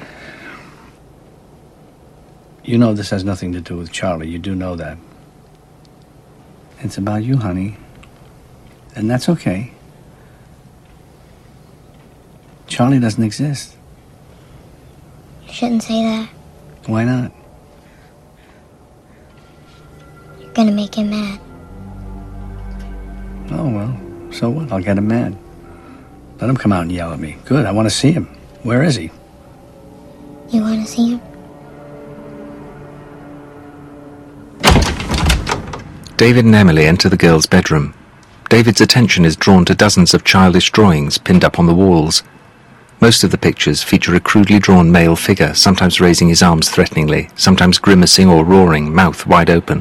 you know this has nothing to do with Charlie. You do know that. It's about you, honey. And that's okay. Charlie doesn't exist. You shouldn't say that. Why not? You're gonna make him mad. Oh, well, so what? I'll get him mad. Let him come out and yell at me. Good, I want to see him. Where is he? You wanna see him? David and Emily enter the girls' bedroom. David's attention is drawn to dozens of childish drawings pinned up on the walls. Most of the pictures feature a crudely drawn male figure, sometimes raising his arms threateningly, sometimes grimacing or roaring, mouth wide open.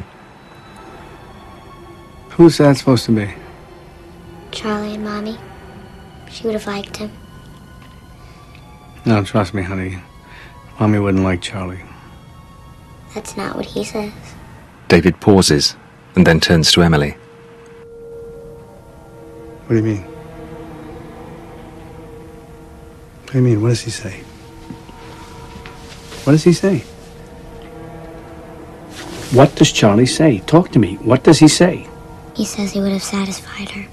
Who's that supposed to be? Charlie and Mommy. She would have liked him. No, trust me, honey. Mommy wouldn't like Charlie. That's not what he says. David pauses and then turns to Emily. What do you mean? What do you mean? What does he say? What does he say? What does Charlie say? Talk to me. What does he say? He says he would have satisfied her.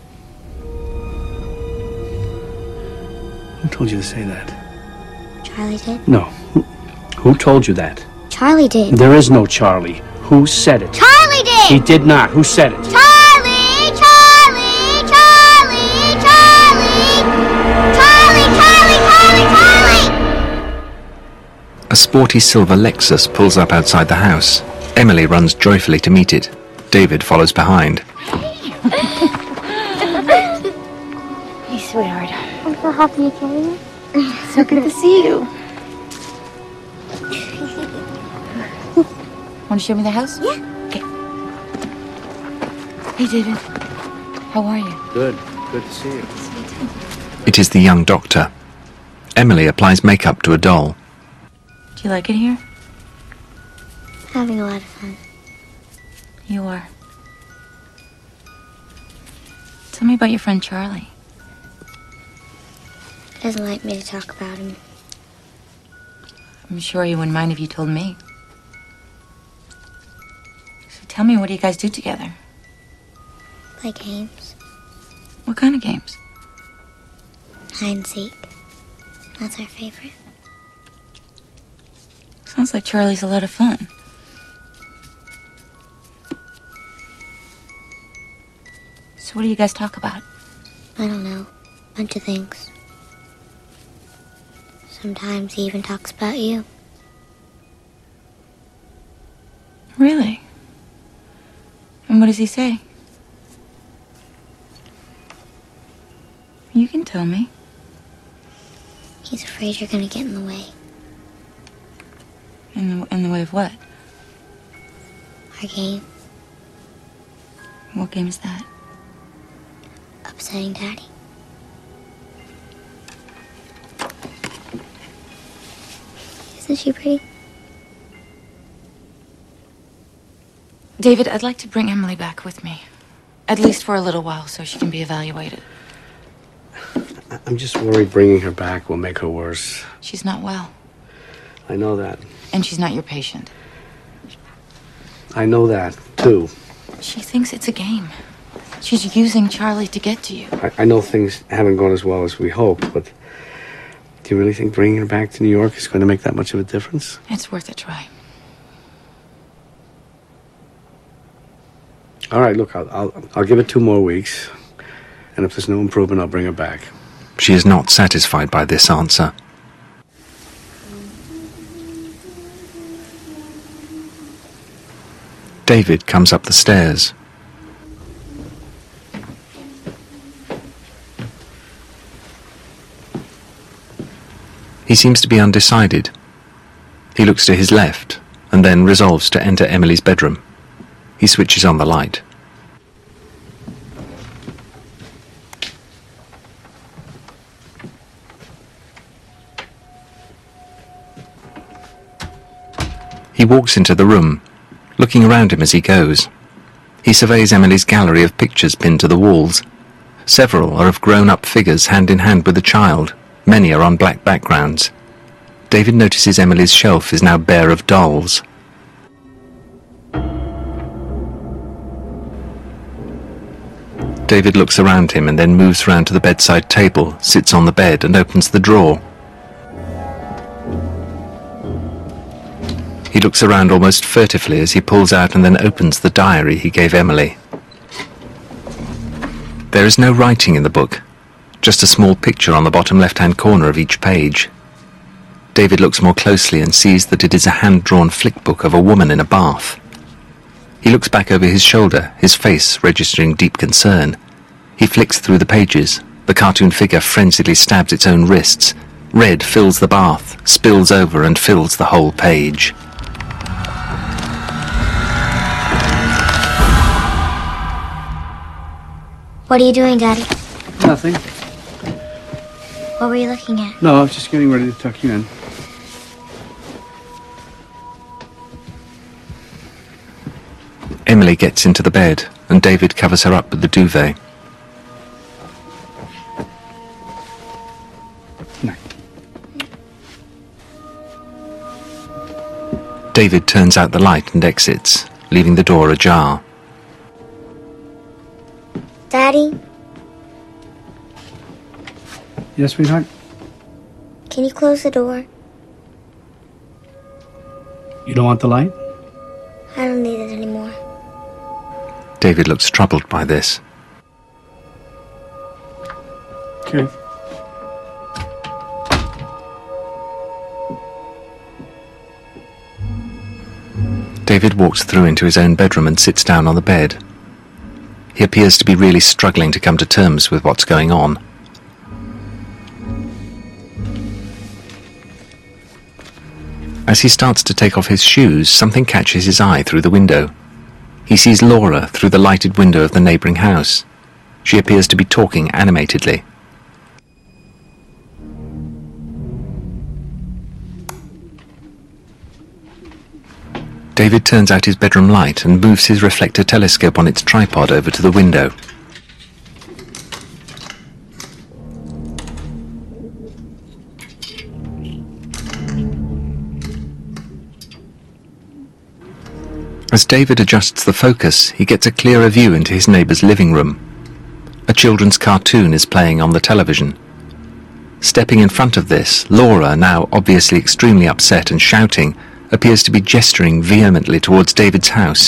Who told you to say that? Charlie did? No. Who, who told you that? Charlie did. There is no Charlie. Who said it? Charlie did! He did not. Who said it? Charlie! Charlie! Charlie! Charlie! Charlie! Charlie! Charlie! Charlie! A sporty silver Lexus pulls up outside the house. Emily runs joyfully to meet it. David follows behind. Hey, sweetheart. I'm so happy you came. So good to see you. Want to show me the house? Yeah. Okay. Hey, David. How are you? Good. Good to see you. It is the young doctor. Emily applies makeup to a doll. Do you like it here? Having a lot of fun. You are. Tell me about your friend Charlie. Doesn't like me to talk about him. I'm sure you wouldn't mind if you told me. So tell me, what do you guys do together? Play games. What kind of games? Hide and seek. That's our favorite. Sounds like Charlie's a lot of fun. So what do you guys talk about? I don't know. Bunch of things. Sometimes he even talks about you. Really? And what does he say? You can tell me. He's afraid you're gonna get in the way. In the, in the way of what? Our game. What game is that? Upsetting Daddy. Isn't she pretty? David, I'd like to bring Emily back with me. At least for a little while, so she can be evaluated. I'm just worried bringing her back will make her worse. She's not well. I know that. And she's not your patient. I know that, too. She thinks it's a game. She's using Charlie to get to you. I, I know things haven't gone as well as we hoped, but do you really think bringing her back to New York is going to make that much of a difference? It's worth a try. All right, look, I'll, I'll, I'll give it two more weeks. And if there's no improvement, I'll bring her back. She is not satisfied by this answer. David comes up the stairs. He seems to be undecided. He looks to his left and then resolves to enter Emily's bedroom. He switches on the light. He walks into the room, looking around him as he goes. He surveys Emily's gallery of pictures pinned to the walls. Several are of grown-up figures hand in hand with a child. Many are on black backgrounds. David notices Emily's shelf is now bare of dolls. David looks around him and then moves round to the bedside table, sits on the bed and opens the drawer. He looks around almost furtively as he pulls out and then opens the diary he gave Emily. There is no writing in the book, just a small picture on the bottom left-hand corner of each page. David looks more closely and sees that it is a hand-drawn flick book of a woman in a bath. He looks back over his shoulder, his face registering deep concern. He flicks through the pages. The cartoon figure frenziedly stabs its own wrists. Red fills the bath, spills over and fills the whole page. What are you doing, Daddy? Nothing. What were you looking at? No, I was just getting ready to tuck you in. Emily gets into the bed, and David covers her up with the duvet. David turns out the light and exits, leaving the door ajar. Daddy, Yes, sweetheart? can you close the door? You don't want the light? I don't need it anymore. David looks troubled by this. Okay. David walks through into his own bedroom and sits down on the bed. He appears to be really struggling to come to terms with what's going on. As he starts to take off his shoes, something catches his eye through the window. He sees Laura through the lighted window of the neighbouring house. She appears to be talking animatedly. David turns out his bedroom light and moves his reflector telescope on its tripod over to the window. As David adjusts the focus, he gets a clearer view into his neighbour's living room. A children's cartoon is playing on the television. Stepping in front of this, Laura, now obviously extremely upset and shouting, appears to be gesturing vehemently towards David's house.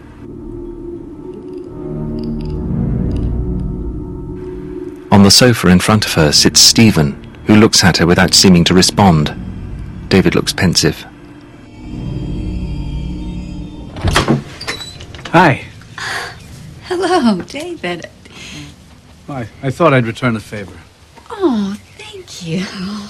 On the sofa in front of her sits Stephen, who looks at her without seeming to respond. David looks pensive. Hi. Hello, David. I, I thought I'd return the favor. Oh, thank you.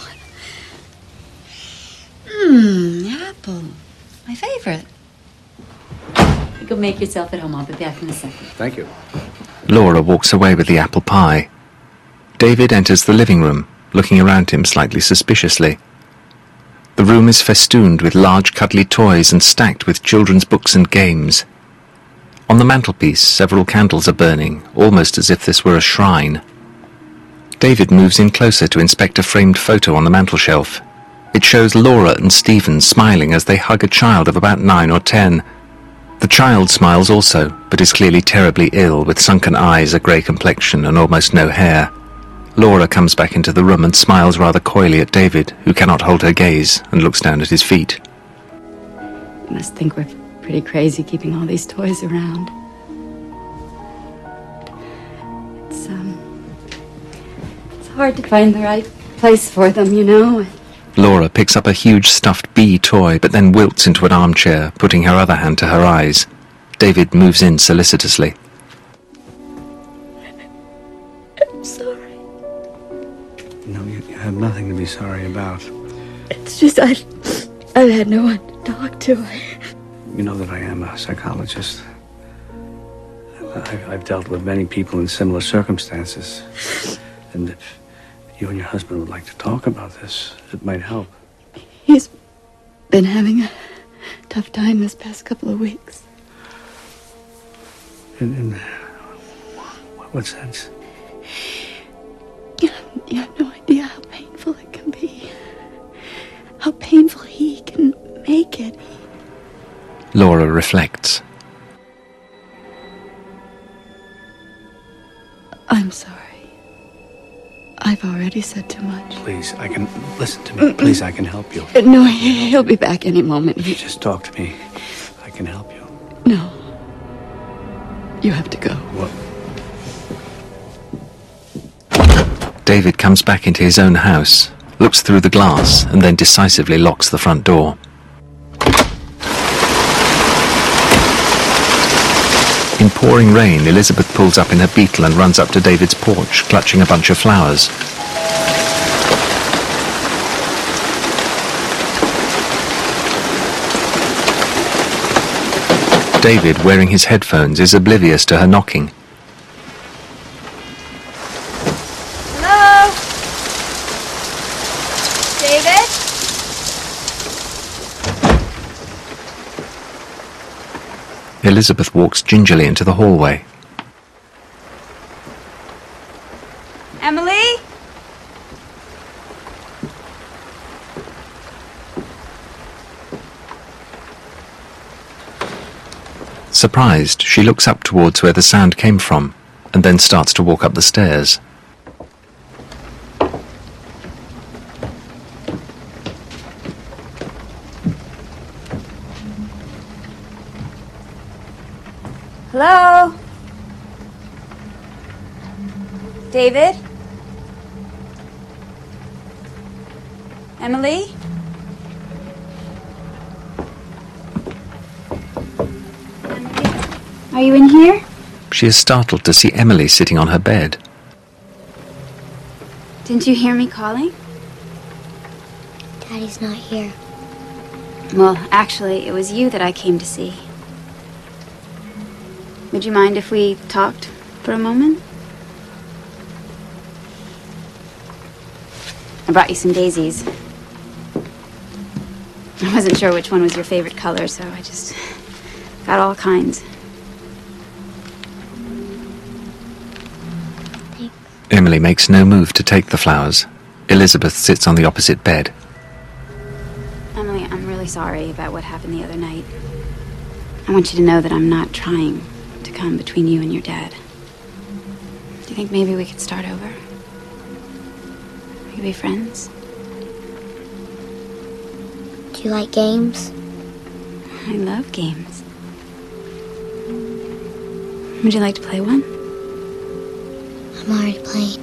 Mmm, apple. My favorite. You go make yourself at home. I'll be back in a second. Thank you. Laura walks away with the apple pie. David enters the living room, looking around him slightly suspiciously. The room is festooned with large cuddly toys and stacked with children's books and games. On the mantelpiece, several candles are burning, almost as if this were a shrine. David moves in closer to inspect a framed photo on the mantelshelf. It shows Laura and Stephen smiling as they hug a child of about nine or ten. The child smiles also, but is clearly terribly ill, with sunken eyes, a grey complexion, and almost no hair. Laura comes back into the room and smiles rather coyly at David, who cannot hold her gaze, and looks down at his feet. You must think we're pretty crazy keeping all these toys around. It's, um... It's hard to find the right place for them, you know? Laura picks up a huge stuffed bee toy, but then wilts into an armchair, putting her other hand to her eyes. David moves in solicitously. I'm sorry. No, you, you have nothing to be sorry about. It's just I've... I've had no one to talk to. You know that I am a psychologist. I've, I've dealt with many people in similar circumstances. And if you and your husband would like to talk about this, it might help. He's been having a tough time this past couple of weeks. In, in what sense? You have, you have no idea how painful it can be. How painful he can make it. Laura reflects. I'm sorry. I've already said too much. Please, I can... Listen to me. Please, I can help you. No, he- he'll be back any moment. If you just talk to me, I can help you. No. You have to go. What? David comes back into his own house, looks through the glass, and then decisively locks the front door. In pouring rain, Elizabeth pulls up in her Beetle and runs up to David's porch, clutching a bunch of flowers. David, wearing his headphones, is oblivious to her knocking. Hello? David? Elizabeth walks gingerly into the hallway. Emily? Surprised, she looks up towards where the sound came from, and then starts to walk up the stairs. Hello? David? Emily? Are you in here? She is startled to see Emily sitting on her bed. Didn't you hear me calling? Daddy's not here. Well, actually, it was you that I came to see. Would you mind if we talked for a moment? I brought you some daisies. I wasn't sure which one was your favorite color, so I just got all kinds. Emily makes no move to take the flowers. Elizabeth sits on the opposite bed. Emily, I'm really sorry about what happened the other night. I want you to know that I'm not trying to come between you and your dad. Do you think maybe we could start over? We could be friends? Do you like games? I love games. Would you like to play one? I'm already playing.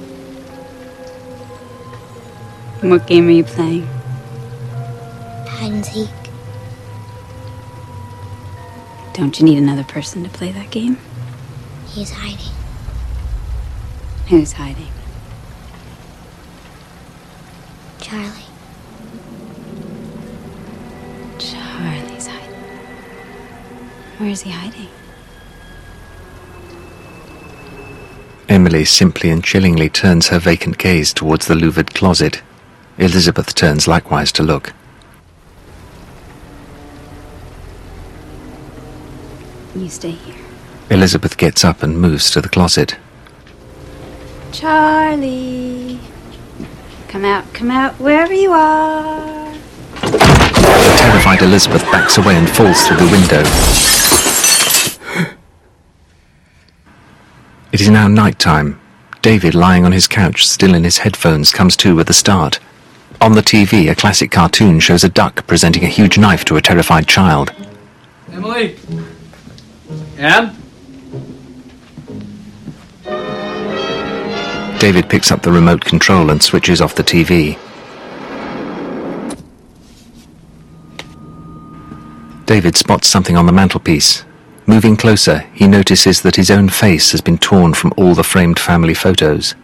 What game are you playing? Hide and seek. Don't you need another person to play that game? He's hiding. Who's hiding? Charlie. Charlie's hiding. Where is he hiding? Emily simply and chillingly turns her vacant gaze towards the louvered closet. Elizabeth turns likewise to look. You stay here. Elizabeth gets up and moves to the closet. Charlie. Come out, come out, wherever you are. The terrified Elizabeth backs away and falls through the window. It is now night time. David, lying on his couch, still in his headphones, comes to with a start. On the T V, a classic cartoon shows a duck presenting a huge knife to a terrified child. Emily? Em? David picks up the remote control and switches off the T V. David spots something on the mantelpiece. Moving closer, he notices that his own face has been torn from all the framed family photos.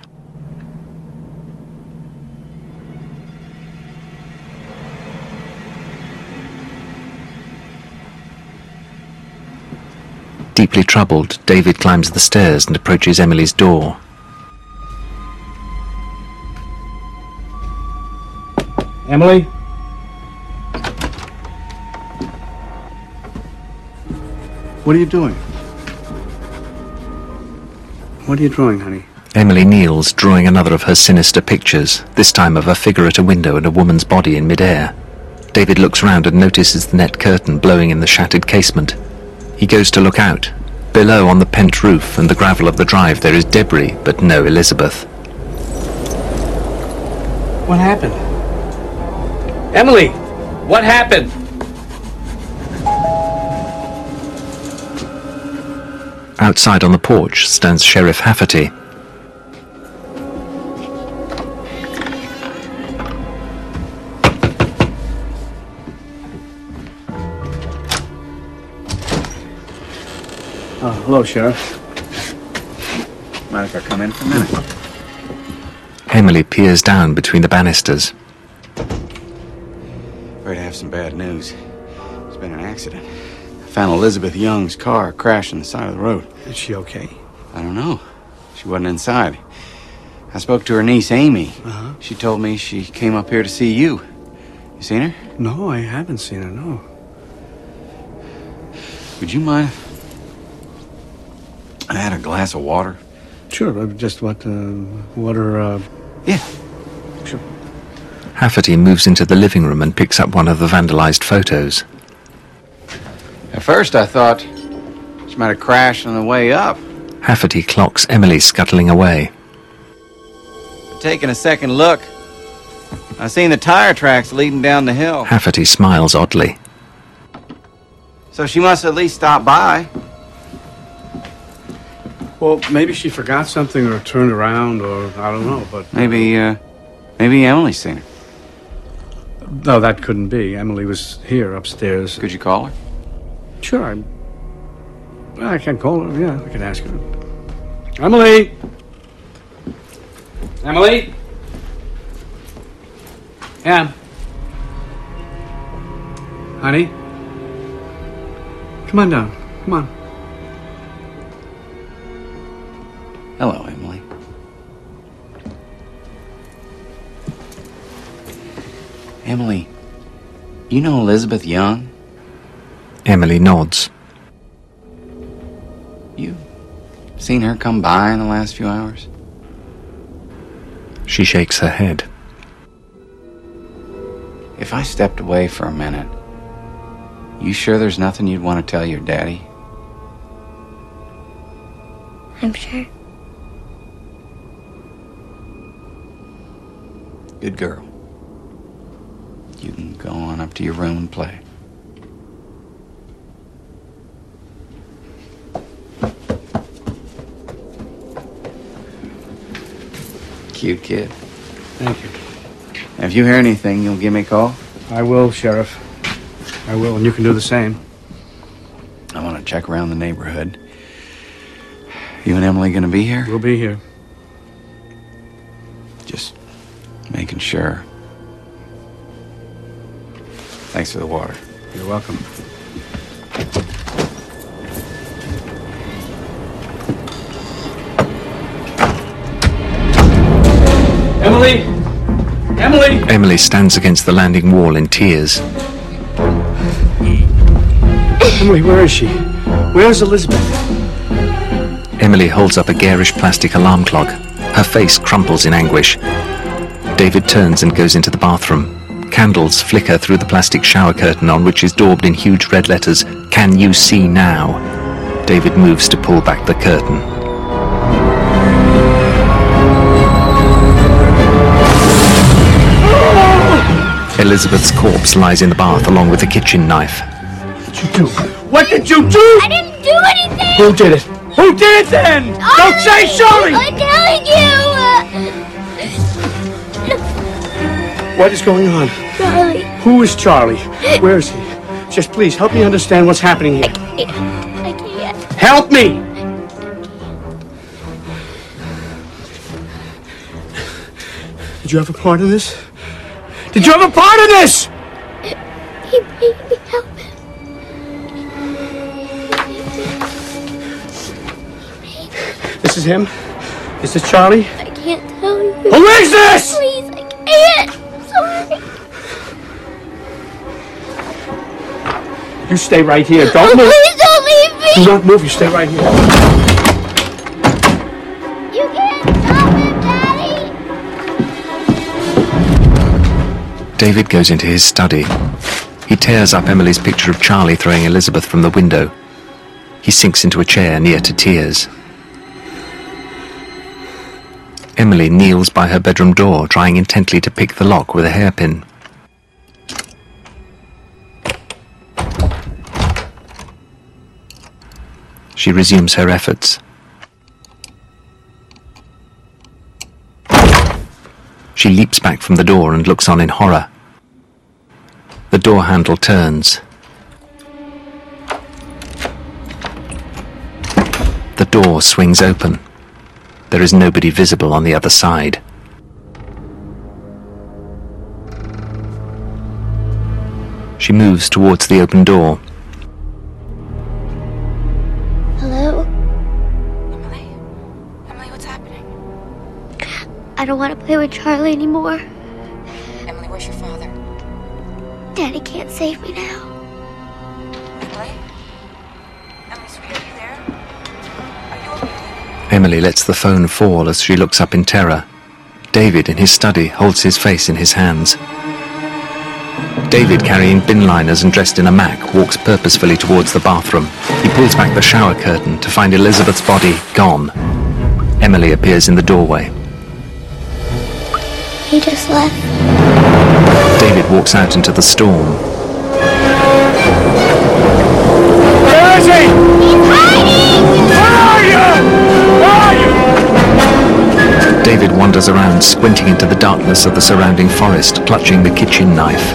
Deeply troubled, David climbs the stairs and approaches Emily's door. Emily? What are you doing? What are you drawing, honey? Emily kneels, drawing another of her sinister pictures, this time of a figure at a window and a woman's body in midair. David looks round and notices the net curtain blowing in the shattered casement. He goes to look out. Below, on the pent roof and the gravel of the drive, there is debris, but no Elizabeth. What happened? Emily! What happened? Outside on the porch stands Sheriff Hafferty. Oh, hello, Sheriff. Mind if I come in for a minute? Emily peers down between the banisters. Afraid I have some bad news. There's been an accident. I found Elizabeth Young's car crashed on the side of the road. Is she okay? I don't know. She wasn't inside. I spoke to her niece, Amy. Uh-huh. She told me she came up here to see you. You seen her? No, I haven't seen her, no. Would you mind if I had a glass of water? Sure, uh, just what, uh, water, uh... Yeah. Sure. Hafferty moves into the living room and picks up one of the vandalized photos. At first I thought She might have crashed on the way up. Hafferty clocks Emily scuttling away. Taking a second look, I seen the tire tracks leading down the hill. Hafferty smiles oddly. So she must at least stop by. Well, maybe she forgot something or turned around or I don't know, but... Maybe, uh, maybe Emily's seen her. No, that couldn't be. Emily was here upstairs. Could you call her? Sure, I... Well, I can call her, yeah, I can ask her. Emily! Emily? Em? Honey? Come on down, come on. Hello, Emily. Emily, you know Elizabeth Young? Emily nods. You seen her come by in the last few hours? She shakes her head. If I stepped away for a minute, you sure there's nothing you'd want to tell your daddy? I'm sure. Good girl. You can go on up to your room and play. Cute kid. Thank you. If you hear anything, you'll give me a call? I will, Sheriff. I will, and you can do the same. I want to check around the neighborhood. You and Emily gonna be here? We'll be here. Just making sure. Thanks for the water. You're welcome. Emily! Emily! Emily stands against the landing wall in tears. Emily, where is she? Where's Elizabeth? Emily holds up a garish plastic alarm clock. Her face crumples in anguish. David turns and goes into the bathroom. Candles flicker through the plastic shower curtain on which is daubed in huge red letters, "Can you see now?" David moves to pull back the curtain. Elizabeth's corpse lies in the bath along with a kitchen knife. What did you do? What did you do? I didn't do anything! Who did it? Who did it then? Oh, Don't say sorry! I'm telling you! What is going on? Charlie. Who is Charlie? Where is he? Just please help me understand what's happening here. I can't. Help me! Did you have a part in this? Did you have a part in this? He made me help him. This is him? Is this Charlie? I can't tell you. Who is this? Please, I can't. I'm sorry. You stay right here. Don't move. Please don't leave me. Do not move. You stay right here. You can't stop him, Daddy. David goes into his study. He tears up Emily's picture of Charlie throwing Elizabeth from the window. He sinks into a chair near to tears. Emily kneels by her bedroom door, trying intently to pick the lock with a hairpin. She resumes her efforts. She leaps back from the door and looks on in horror. The door handle turns. The door swings open. There is nobody visible on the other side. She moves towards the open door. Hello? Emily? Emily, what's happening? I don't want to play with Charlie anymore. Emily, where's your father? Daddy can't save me now. Emily? Emily, sweetie, are you there? Are you okay? Emily lets the phone fall as she looks up in terror. David, in his study, holds his face in his hands. David, carrying bin liners and dressed in a mac, walks purposefully towards the bathroom. He pulls back the shower curtain to find Elizabeth's body gone. Emily appears in the doorway. He just left. David walks out into the storm. Where is he? He's hiding! Where are you? Where are you? David wanders around, squinting into the darkness of the surrounding forest, clutching the kitchen knife.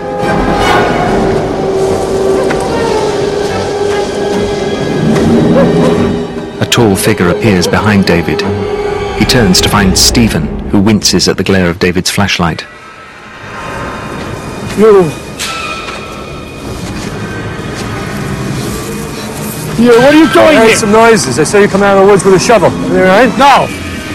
A tall figure appears behind David. He turns to find Stephen, who winces at the glare of David's flashlight. You. You, what are you doing I heard here? some noises. I saw you come out of the woods with a shovel. Everything all right? No.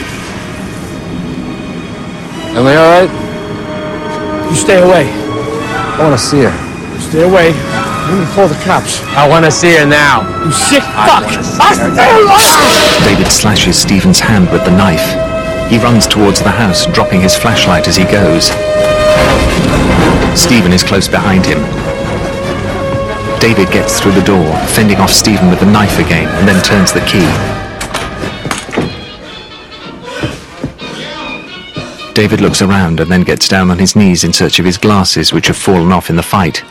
Emily, all right? You stay away. I want to see her. Stay away. I'm gonna call the cops. I want to see her now. You sick fuck! David slashes Stephen's hand with the knife. He runs towards the house, dropping his flashlight as he goes. Stephen is close behind him. David gets through the door, fending off Stephen with the knife again, and then turns the key. David looks around and then gets down on his knees in search of his glasses, which have fallen off in the fight.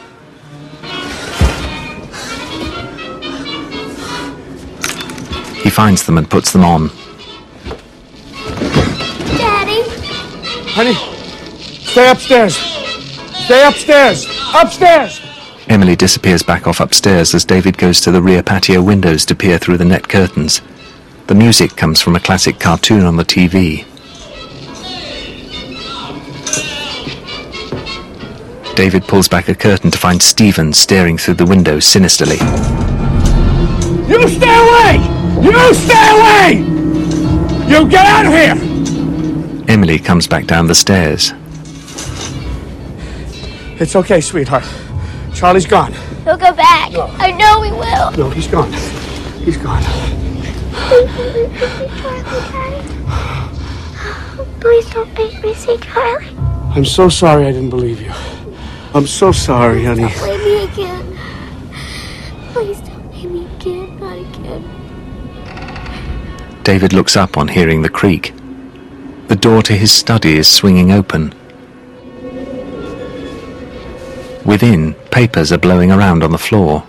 He finds them and puts them on. Daddy? Honey, stay upstairs. Stay upstairs. Upstairs! Emily disappears back off upstairs as David goes to the rear patio windows to peer through the net curtains. The music comes from a classic cartoon on the T V. David pulls back a curtain to find Stephen staring through the window sinisterly. You stay away! You stay away! You get out of here! Emily comes back down the stairs. It's okay, sweetheart. Charlie's gone. He'll go back. No. I know he will. No, he's gone. He's gone. Please don't make me see Charlie. I'm so sorry I didn't believe you. I'm so sorry, honey. Don't leave me again. Please don't leave me again. Not again. David looks up on hearing the creak. The door to his study is swinging open. Within, papers are blowing around on the floor.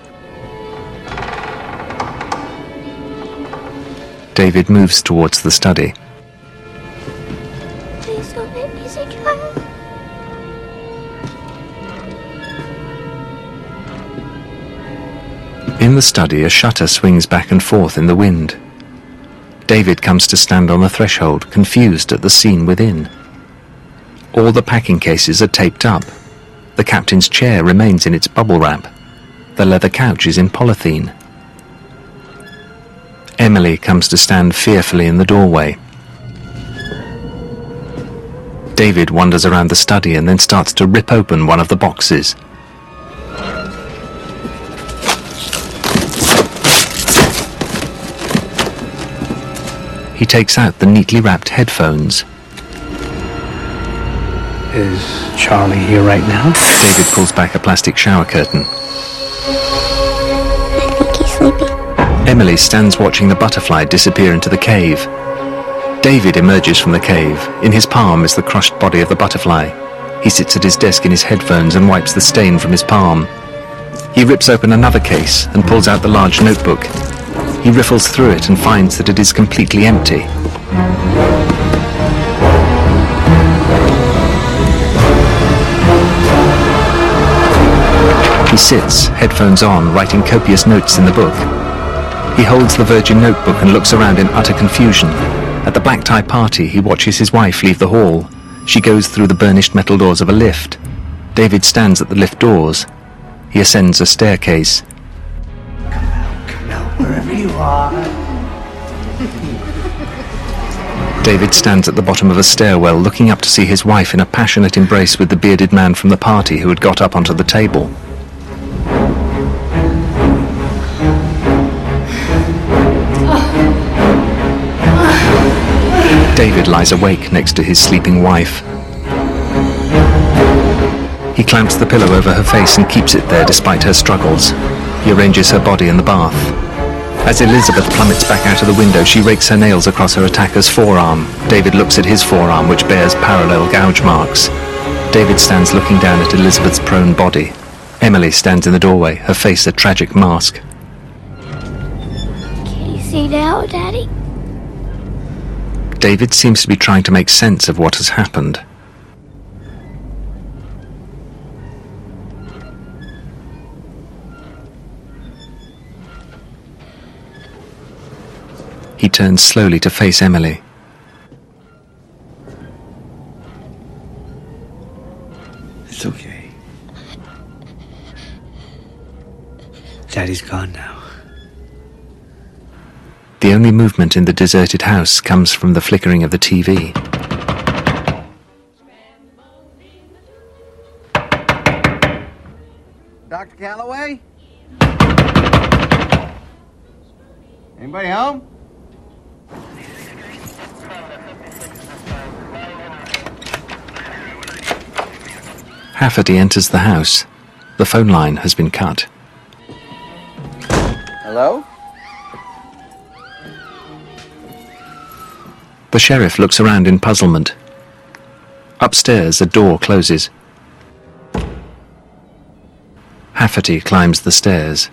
David moves towards the study. Please don't make me see Charlie. In the study, a shutter swings back and forth in the wind. David comes to stand on the threshold, confused at the scene within. All the packing cases are taped up. The captain's chair remains in its bubble wrap. The leather couch is in polythene. Emily comes to stand fearfully in the doorway. David wanders around the study and then starts to rip open one of the boxes. He takes out the neatly wrapped headphones. Is Charlie here right now? David pulls back a plastic shower curtain. I think he's sleeping. Emily stands watching the butterfly disappear into the cave. David emerges from the cave. In his palm is the crushed body of the butterfly. He sits at his desk in his headphones and wipes the stain from his palm. He rips open another case and pulls out the large notebook. He riffles through it and finds that it is completely empty. He sits, headphones on, writing copious notes in the book. He holds the Virgin notebook and looks around in utter confusion. At the black tie party, he watches his wife leave the hall. She goes through the burnished metal doors of a lift. David stands at the lift doors. He ascends a staircase. Wherever you are. David stands at the bottom of a stairwell, looking up to see his wife in a passionate embrace with the bearded man from the party who had got up onto the table. David lies awake next to his sleeping wife. He clamps the pillow over her face and keeps it there despite her struggles. He arranges her body in the bath. As Elizabeth plummets back out of the window, she rakes her nails across her attacker's forearm. David looks at his forearm, which bears parallel gouge marks. David stands looking down at Elizabeth's prone body. Emily stands in the doorway, her face a tragic mask. Can you see now, Daddy? David seems to be trying to make sense of what has happened. He turns slowly to face Emily. It's okay. Daddy's gone now. The only movement in the deserted house comes from the flickering of the T V. Doctor Calloway? Anybody home? Hafferty enters the house. The phone line has been cut. Hello? The sheriff looks around in puzzlement. Upstairs, a door closes. Hafferty climbs the stairs.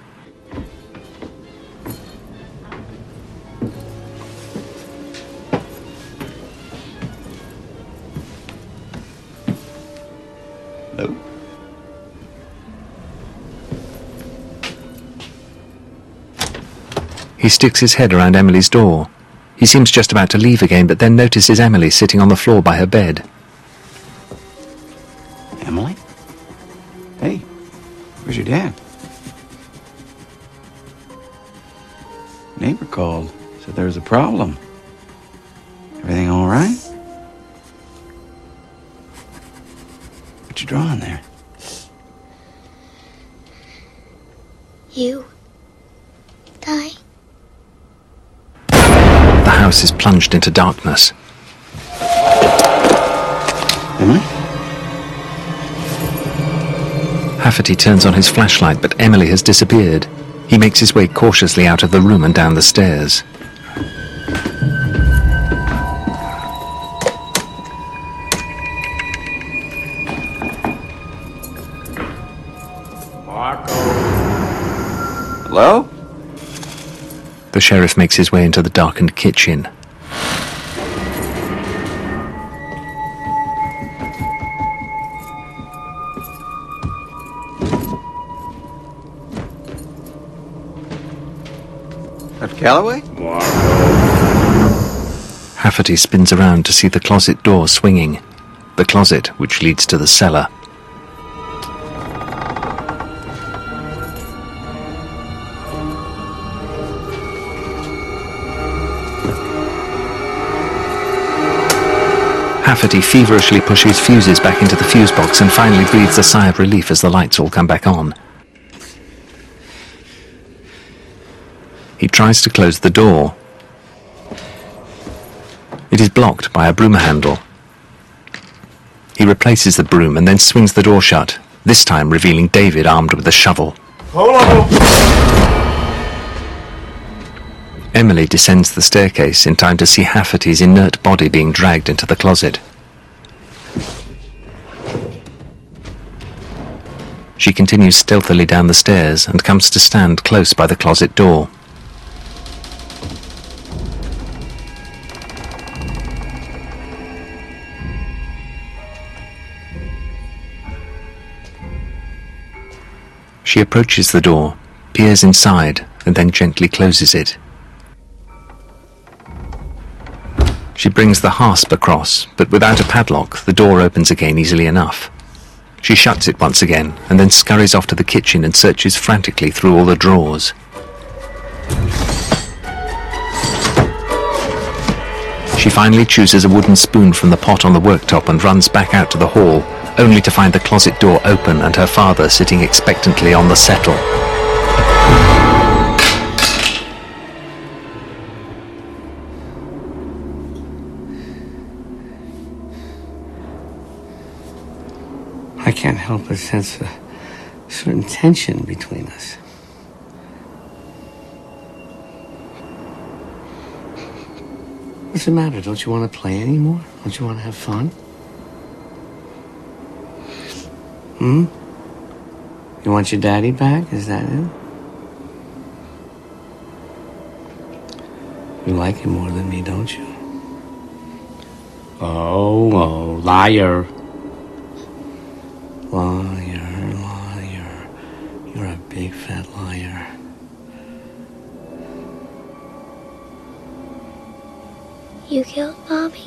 Hello? He sticks his head around Emily's door. He seems just about to leave again, but then notices Emily sitting on the floor by her bed. Emily? Hey, where's your dad? Neighbor called, said there was a problem. Everything all right? What you drawing there? You die. The house is plunged into darkness. Emily? Hafferty turns on his flashlight, but Emily has disappeared. He makes his way cautiously out of the room and down the stairs. Hello? The sheriff makes his way into the darkened kitchen. Doctor Calloway? Hafferty spins around to see the closet door swinging. The closet which leads to the cellar. Hafferty feverishly pushes fuses back into the fuse box and finally breathes a sigh of relief as the lights all come back on. He tries to close the door. It is blocked by a broom handle. He replaces the broom and then swings the door shut, this time revealing David armed with a shovel. Hello? Emily descends the staircase in time to see Hafferty's inert body being dragged into the closet. She continues stealthily down the stairs and comes to stand close by the closet door. She approaches the door, peers inside, and then gently closes it. She brings the hasp across, but without a padlock, the door opens again easily enough. She shuts it once again, and then scurries off to the kitchen and searches frantically through all the drawers. She finally chooses a wooden spoon from the pot on the worktop and runs back out to the hall, only to find the closet door open and her father sitting expectantly on the settle. I can't help but sense a certain tension between us. What's the matter? Don't you want to play anymore? Don't you want to have fun? Hmm? You want your daddy back? Is that it? You like him more than me, don't you? Oh, oh, liar. Liar, liar. You're a big fat liar. You killed Bobby?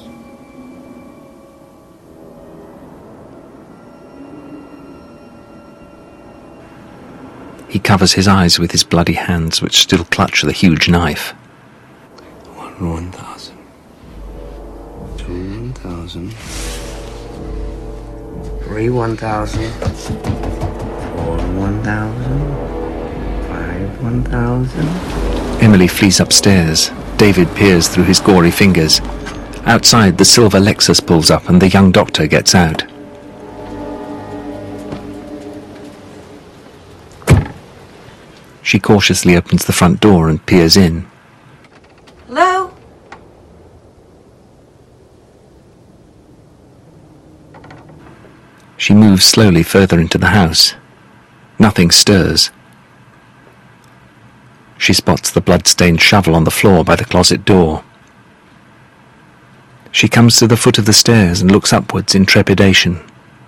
He covers his eyes with his bloody hands, which still clutch the huge knife. One, one thousand. Two, one thousand. Three, one thousand. Four, one thousand. Five, one thousand. Emily flees upstairs. David peers through his gory fingers. Outside, the silver Lexus pulls up and the young doctor gets out. She cautiously opens the front door and peers in. Hello? She moves slowly further into the house. Nothing stirs. She spots the blood-stained shovel on the floor by the closet door. She comes to the foot of the stairs and looks upwards in trepidation.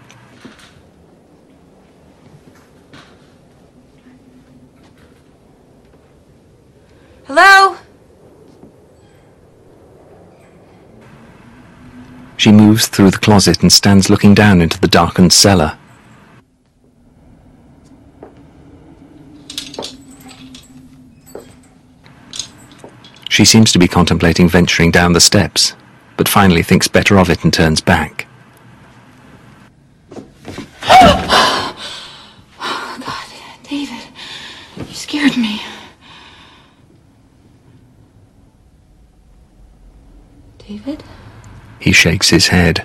Hello? She moves through the closet and stands looking down into the darkened cellar. She seems to be contemplating venturing down the steps, but finally thinks better of it and turns back. Oh, God, David, you scared me. David? He shakes his head.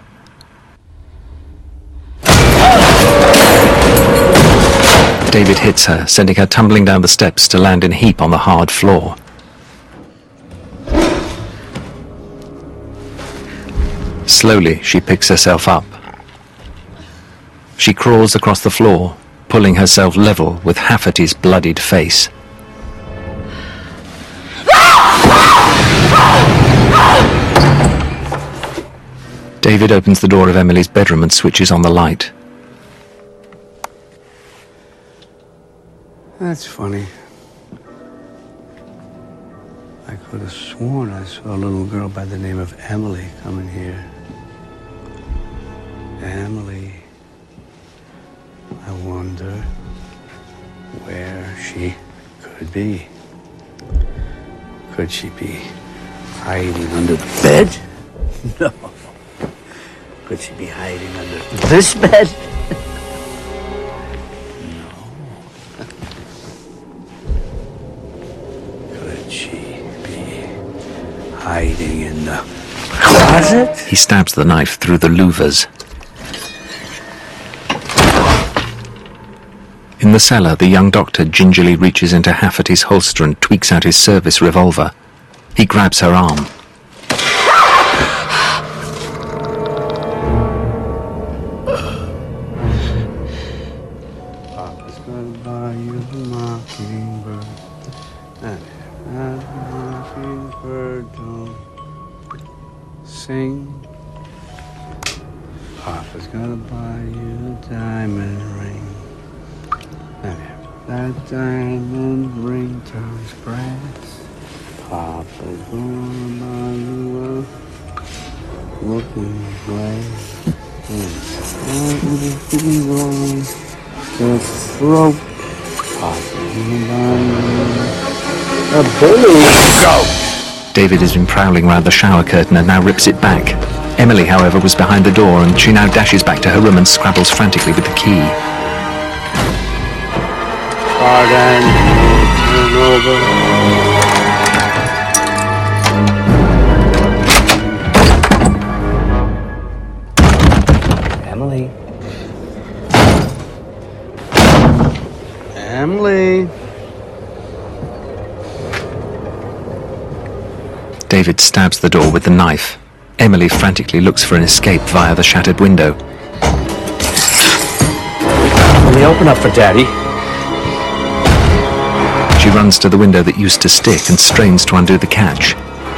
David hits her, sending her tumbling down the steps to land in a heap on the hard floor. Slowly, she picks herself up. She crawls across the floor, pulling herself level with Hafferty's bloodied face. David opens the door of Emily's bedroom and switches on the light. That's funny. I could have sworn I saw a little girl by the name of Emily coming here. Emily. I wonder where she could be. Could she be hiding under the bed? No. Could she be hiding under this bed? No. Could she be hiding in the closet? He stabs the knife through the louvers. In the cellar, the young doctor gingerly reaches into Hafferty's holster and tweaks out his service revolver. He grabs her arm. Papa's gonna buy you a mockingbird. And that mockingbird don't sing. Papa's gonna buy you a diamond ring. And if that diamond ring turns brass, Papa's gonna buy you a looking glass. And if you go to throat, Papa's gonna buy you a billy goat. David has been prowling round the shower curtain and now rips it back. Emily, however, was behind the door and she now dashes back to her room and scrabbles frantically with the key. Pardon, turn over. Emily. Emily. David stabs the door with the knife. Emily frantically looks for an escape via the shattered window. Emily, open up for Daddy. She runs to the window that used to stick and strains to undo the catch.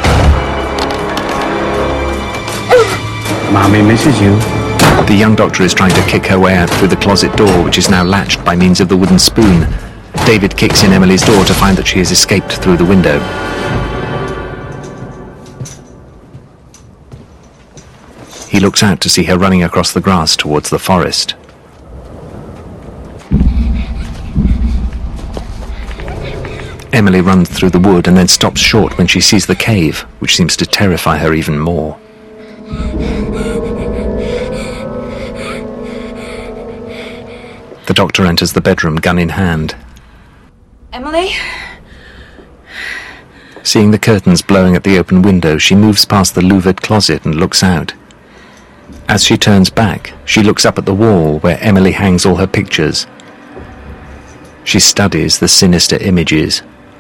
Mommy misses you. The young doctor is trying to kick her way out through the closet door, which is now latched by means of the wooden spoon. David kicks in Emily's door to find that she has escaped through the window. He looks out to see her running across the grass towards the forest. Emily runs through the wood and then stops short when she sees the cave, which seems to terrify her even more. The doctor enters the bedroom, gun in hand. Emily? Seeing the curtains blowing at the open window, she moves past the louvered closet and looks out. As she turns back, she looks up at the wall where Emily hangs all her pictures. She studies the sinister images.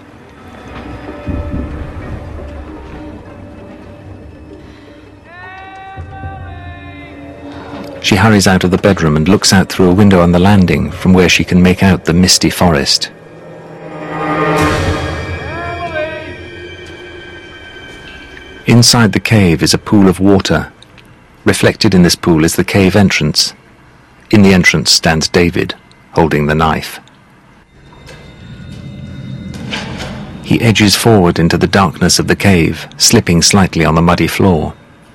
She hurries out of the bedroom and looks out through a window on the landing from where she can make out the misty forest. Inside the cave is a pool of water. Reflected in this pool is the cave entrance. In the entrance stands David, holding the knife. He edges forward into the darkness of the cave, slipping slightly on the muddy floor.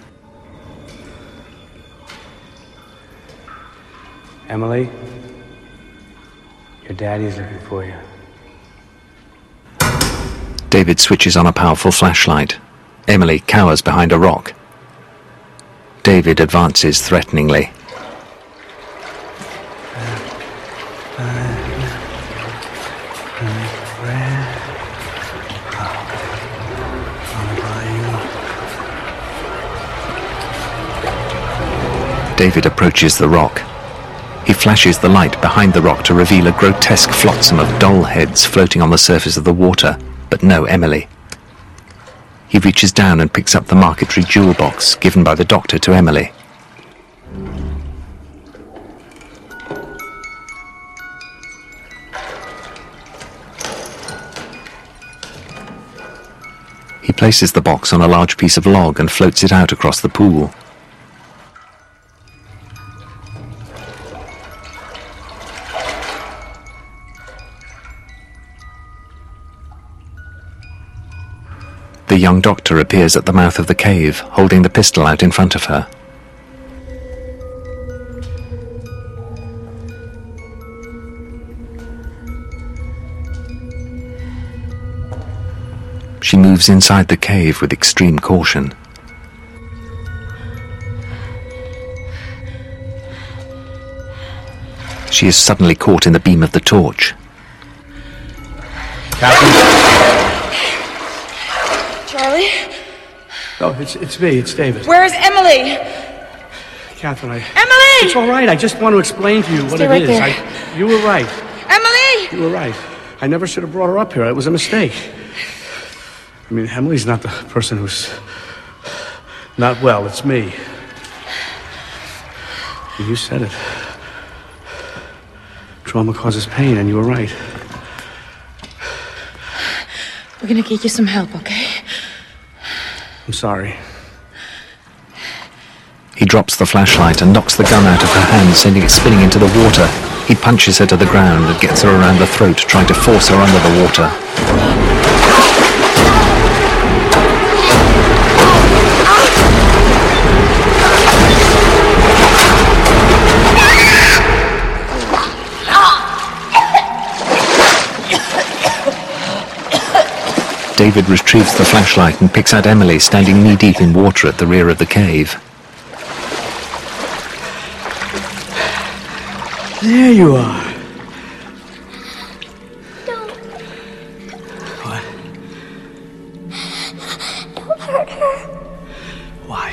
Emily, your daddy's looking for you. David switches on a powerful flashlight. Emily cowers behind a rock. David advances threateningly. David approaches the rock. He flashes the light behind the rock to reveal a grotesque flotsam of doll heads floating on the surface of the water, but no Emily. He reaches down and picks up the marquetry jewel box given by the doctor to Emily. He places the box on a large piece of log and floats it out across the pool. The young doctor appears at the mouth of the cave, holding the pistol out in front of her. She moves inside the cave with extreme caution. She is suddenly caught in the beam of the torch. Captain? Charlie? Oh, it's, it's me, it's David. Where's Emily? Catherine, I... Emily! It's all right, I just want to explain to you what Stay it right is. there. I, you were right. Emily! You were right. I never should have brought her up here. It was a mistake. I mean, Emily's not the person who's not well. It's me. You said it. Trauma causes pain, and you were right. We're gonna get you some help, okay? I'm sorry. He drops the flashlight and knocks the gun out of her hand, sending it spinning into the water. He punches her to the ground and gets her around the throat, trying to force her under the water. David retrieves the flashlight and picks out Emily standing knee-deep in water at the rear of the cave. There you are. What? Don't hurt her. Why?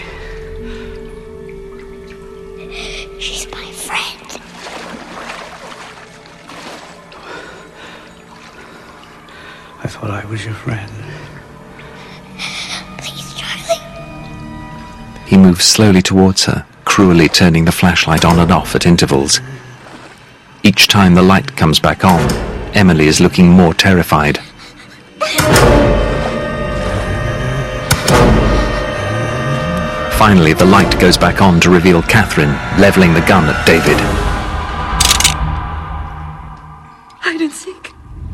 She's my friend. I thought I was your friend. Please, Charlie. He moves slowly towards her, cruelly turning the flashlight on and off at intervals. Each time the light comes back on, Emily is looking more terrified. Finally, the light goes back on to reveal Catherine, leveling the gun at David. Hide and seek.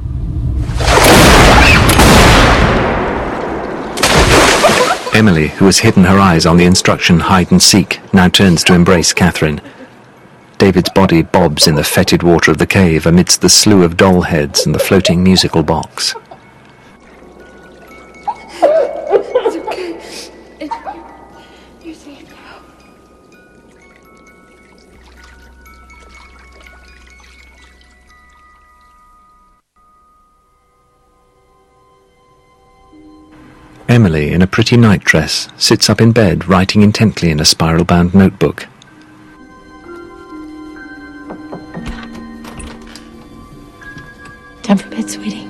Emily, who has hidden her eyes on the instruction hide and seek, now turns to embrace Catherine. David's body bobs in the fetid water of the cave amidst the slew of doll heads and the floating musical box. It's okay. It, you're safe now. Emily, in a pretty nightdress, sits up in bed writing intently in a spiral-bound notebook. Time for bed, sweetie.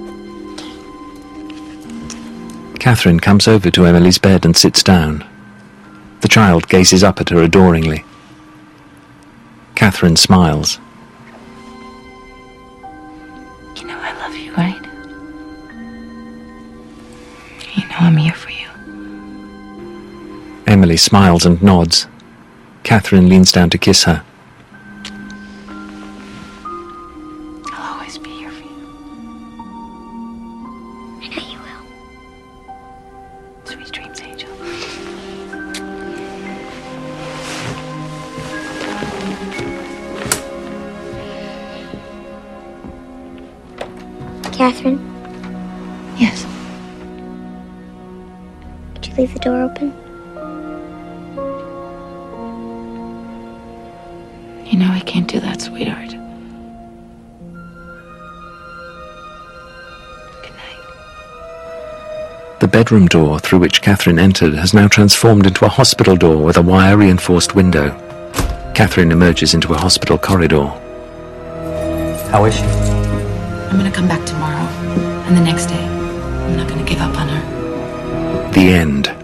Catherine comes over to Emily's bed and sits down. The child gazes up at her adoringly. Catherine smiles. You know I love you, right? You know I'm here for you. Emily smiles and nods. Catherine leans down to kiss her. I'll always be here for you. I know you will. Sweet dreams, Angel. Catherine, Yes. could you leave the door open? You know I can't do that, sweetheart. The bedroom door through which Catherine entered has now transformed into a hospital door with a wire-reinforced window. Catherine emerges into a hospital corridor. How is she? I'm gonna come back tomorrow, and the next day. I'm not gonna give up on her. The end.